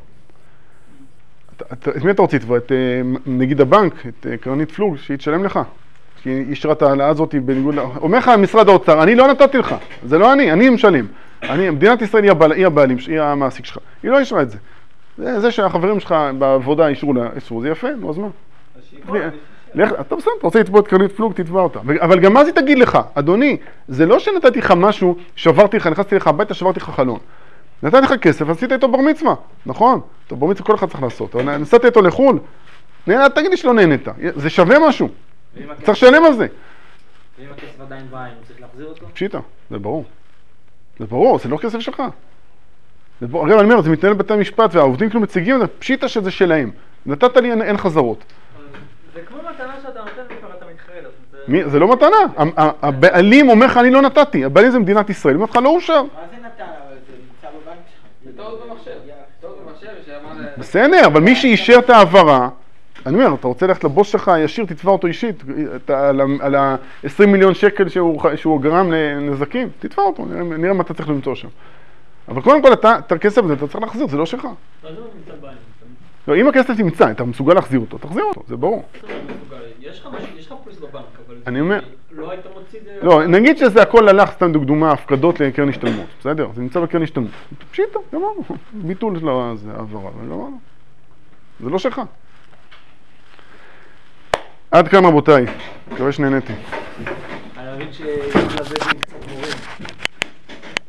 את מי אתה רוצה לתבוע? את נגיד הבנק, את קרנית פלוג, שהיא תשלם לך. כי היא אישרה את העלאה הזאת בניגוד... אומר לך משרד האוצר, אני לא נתתי לך, זה לא אני, אני משלם. אני, מדינת ישראל היא הבעלים, היא הבעלים, היא המעסיק שלך. היא לא אישרה את זה. זה, זה שהחברים שלך בעבודה אישרו לה, אישרו, זה יפה, נו, אז מה? לך, אתה בסדר, אתה רוצה לתבוע את קרנית פלוג, תתבע אותה. אבל גם מה זה תגיד לך? אדוני, זה לא שנתתי לך משהו, שברתי לך, נכנסתי לך הביתה, שברתי לך חלון. נתתי לך כסף, עשית איתו בר מצווה, נכון? טוב, בר מצווה כל אחד צריך לעשות. אבל נסעתי איתו לחול, נהנה, תגיד לי שלא נהנית. זה שווה משהו. צריך לשלם על זה. ואם הכסף עדיין בעין, הוא צריך להחזיר אותו? פשיטה, זה ברור. זה ברור, זה לא כסף שלך. הרי אני אומר, זה מתנהל בבתי המשפט, והעובדים כאילו מציגים, זה פשיטה שזה שלהם. נתת לי, אין חזרות. זה כמו מתנה שאתה נותן וכבר אתה מתחרד. מי, זה לא מתנה. הבעלים אומר לך, אני לא נתתי. הבעלים זה מדינת ישראל. אומר לך, לא אושר. מה זה נתן? אבל זה נמצא בבנק שלך. זה טעות במחשב. טעות במחשב שאמר... בסדר, אבל מי שאישר את העברה, אני אומר, אתה רוצה ללכת לבוס שלך ישיר, תתבע אותו אישית, על ה-עשרים מיליון שקל שהוא גרם לנזקים, תתבע אותו, נראה מה אתה צריך למצוא שם. אבל קודם כל, את הכסף הזה אתה צריך להחזיר, זה לא שלך. מה זה לא נמצא בעין? לא, אם הכסף תמצא, אתה מסוגל להחזיר אותו, תחזיר אותו, זה ברור. יש לך פלוס בבנק, אבל אני אומר, לא היית מוציא... לא, נגיד שזה הכל הלך, סתם דוגמה, הפקדות לקרן השתלמות, בסדר? זה נמצא בקרן השתלמות. פשיטה, גמרנו, ביטול של העברה, גמרנו. זה לא שלך. עד כאן רבותיי, מקווה שנהניתי. אני מבין שיש לזה קצת מורים.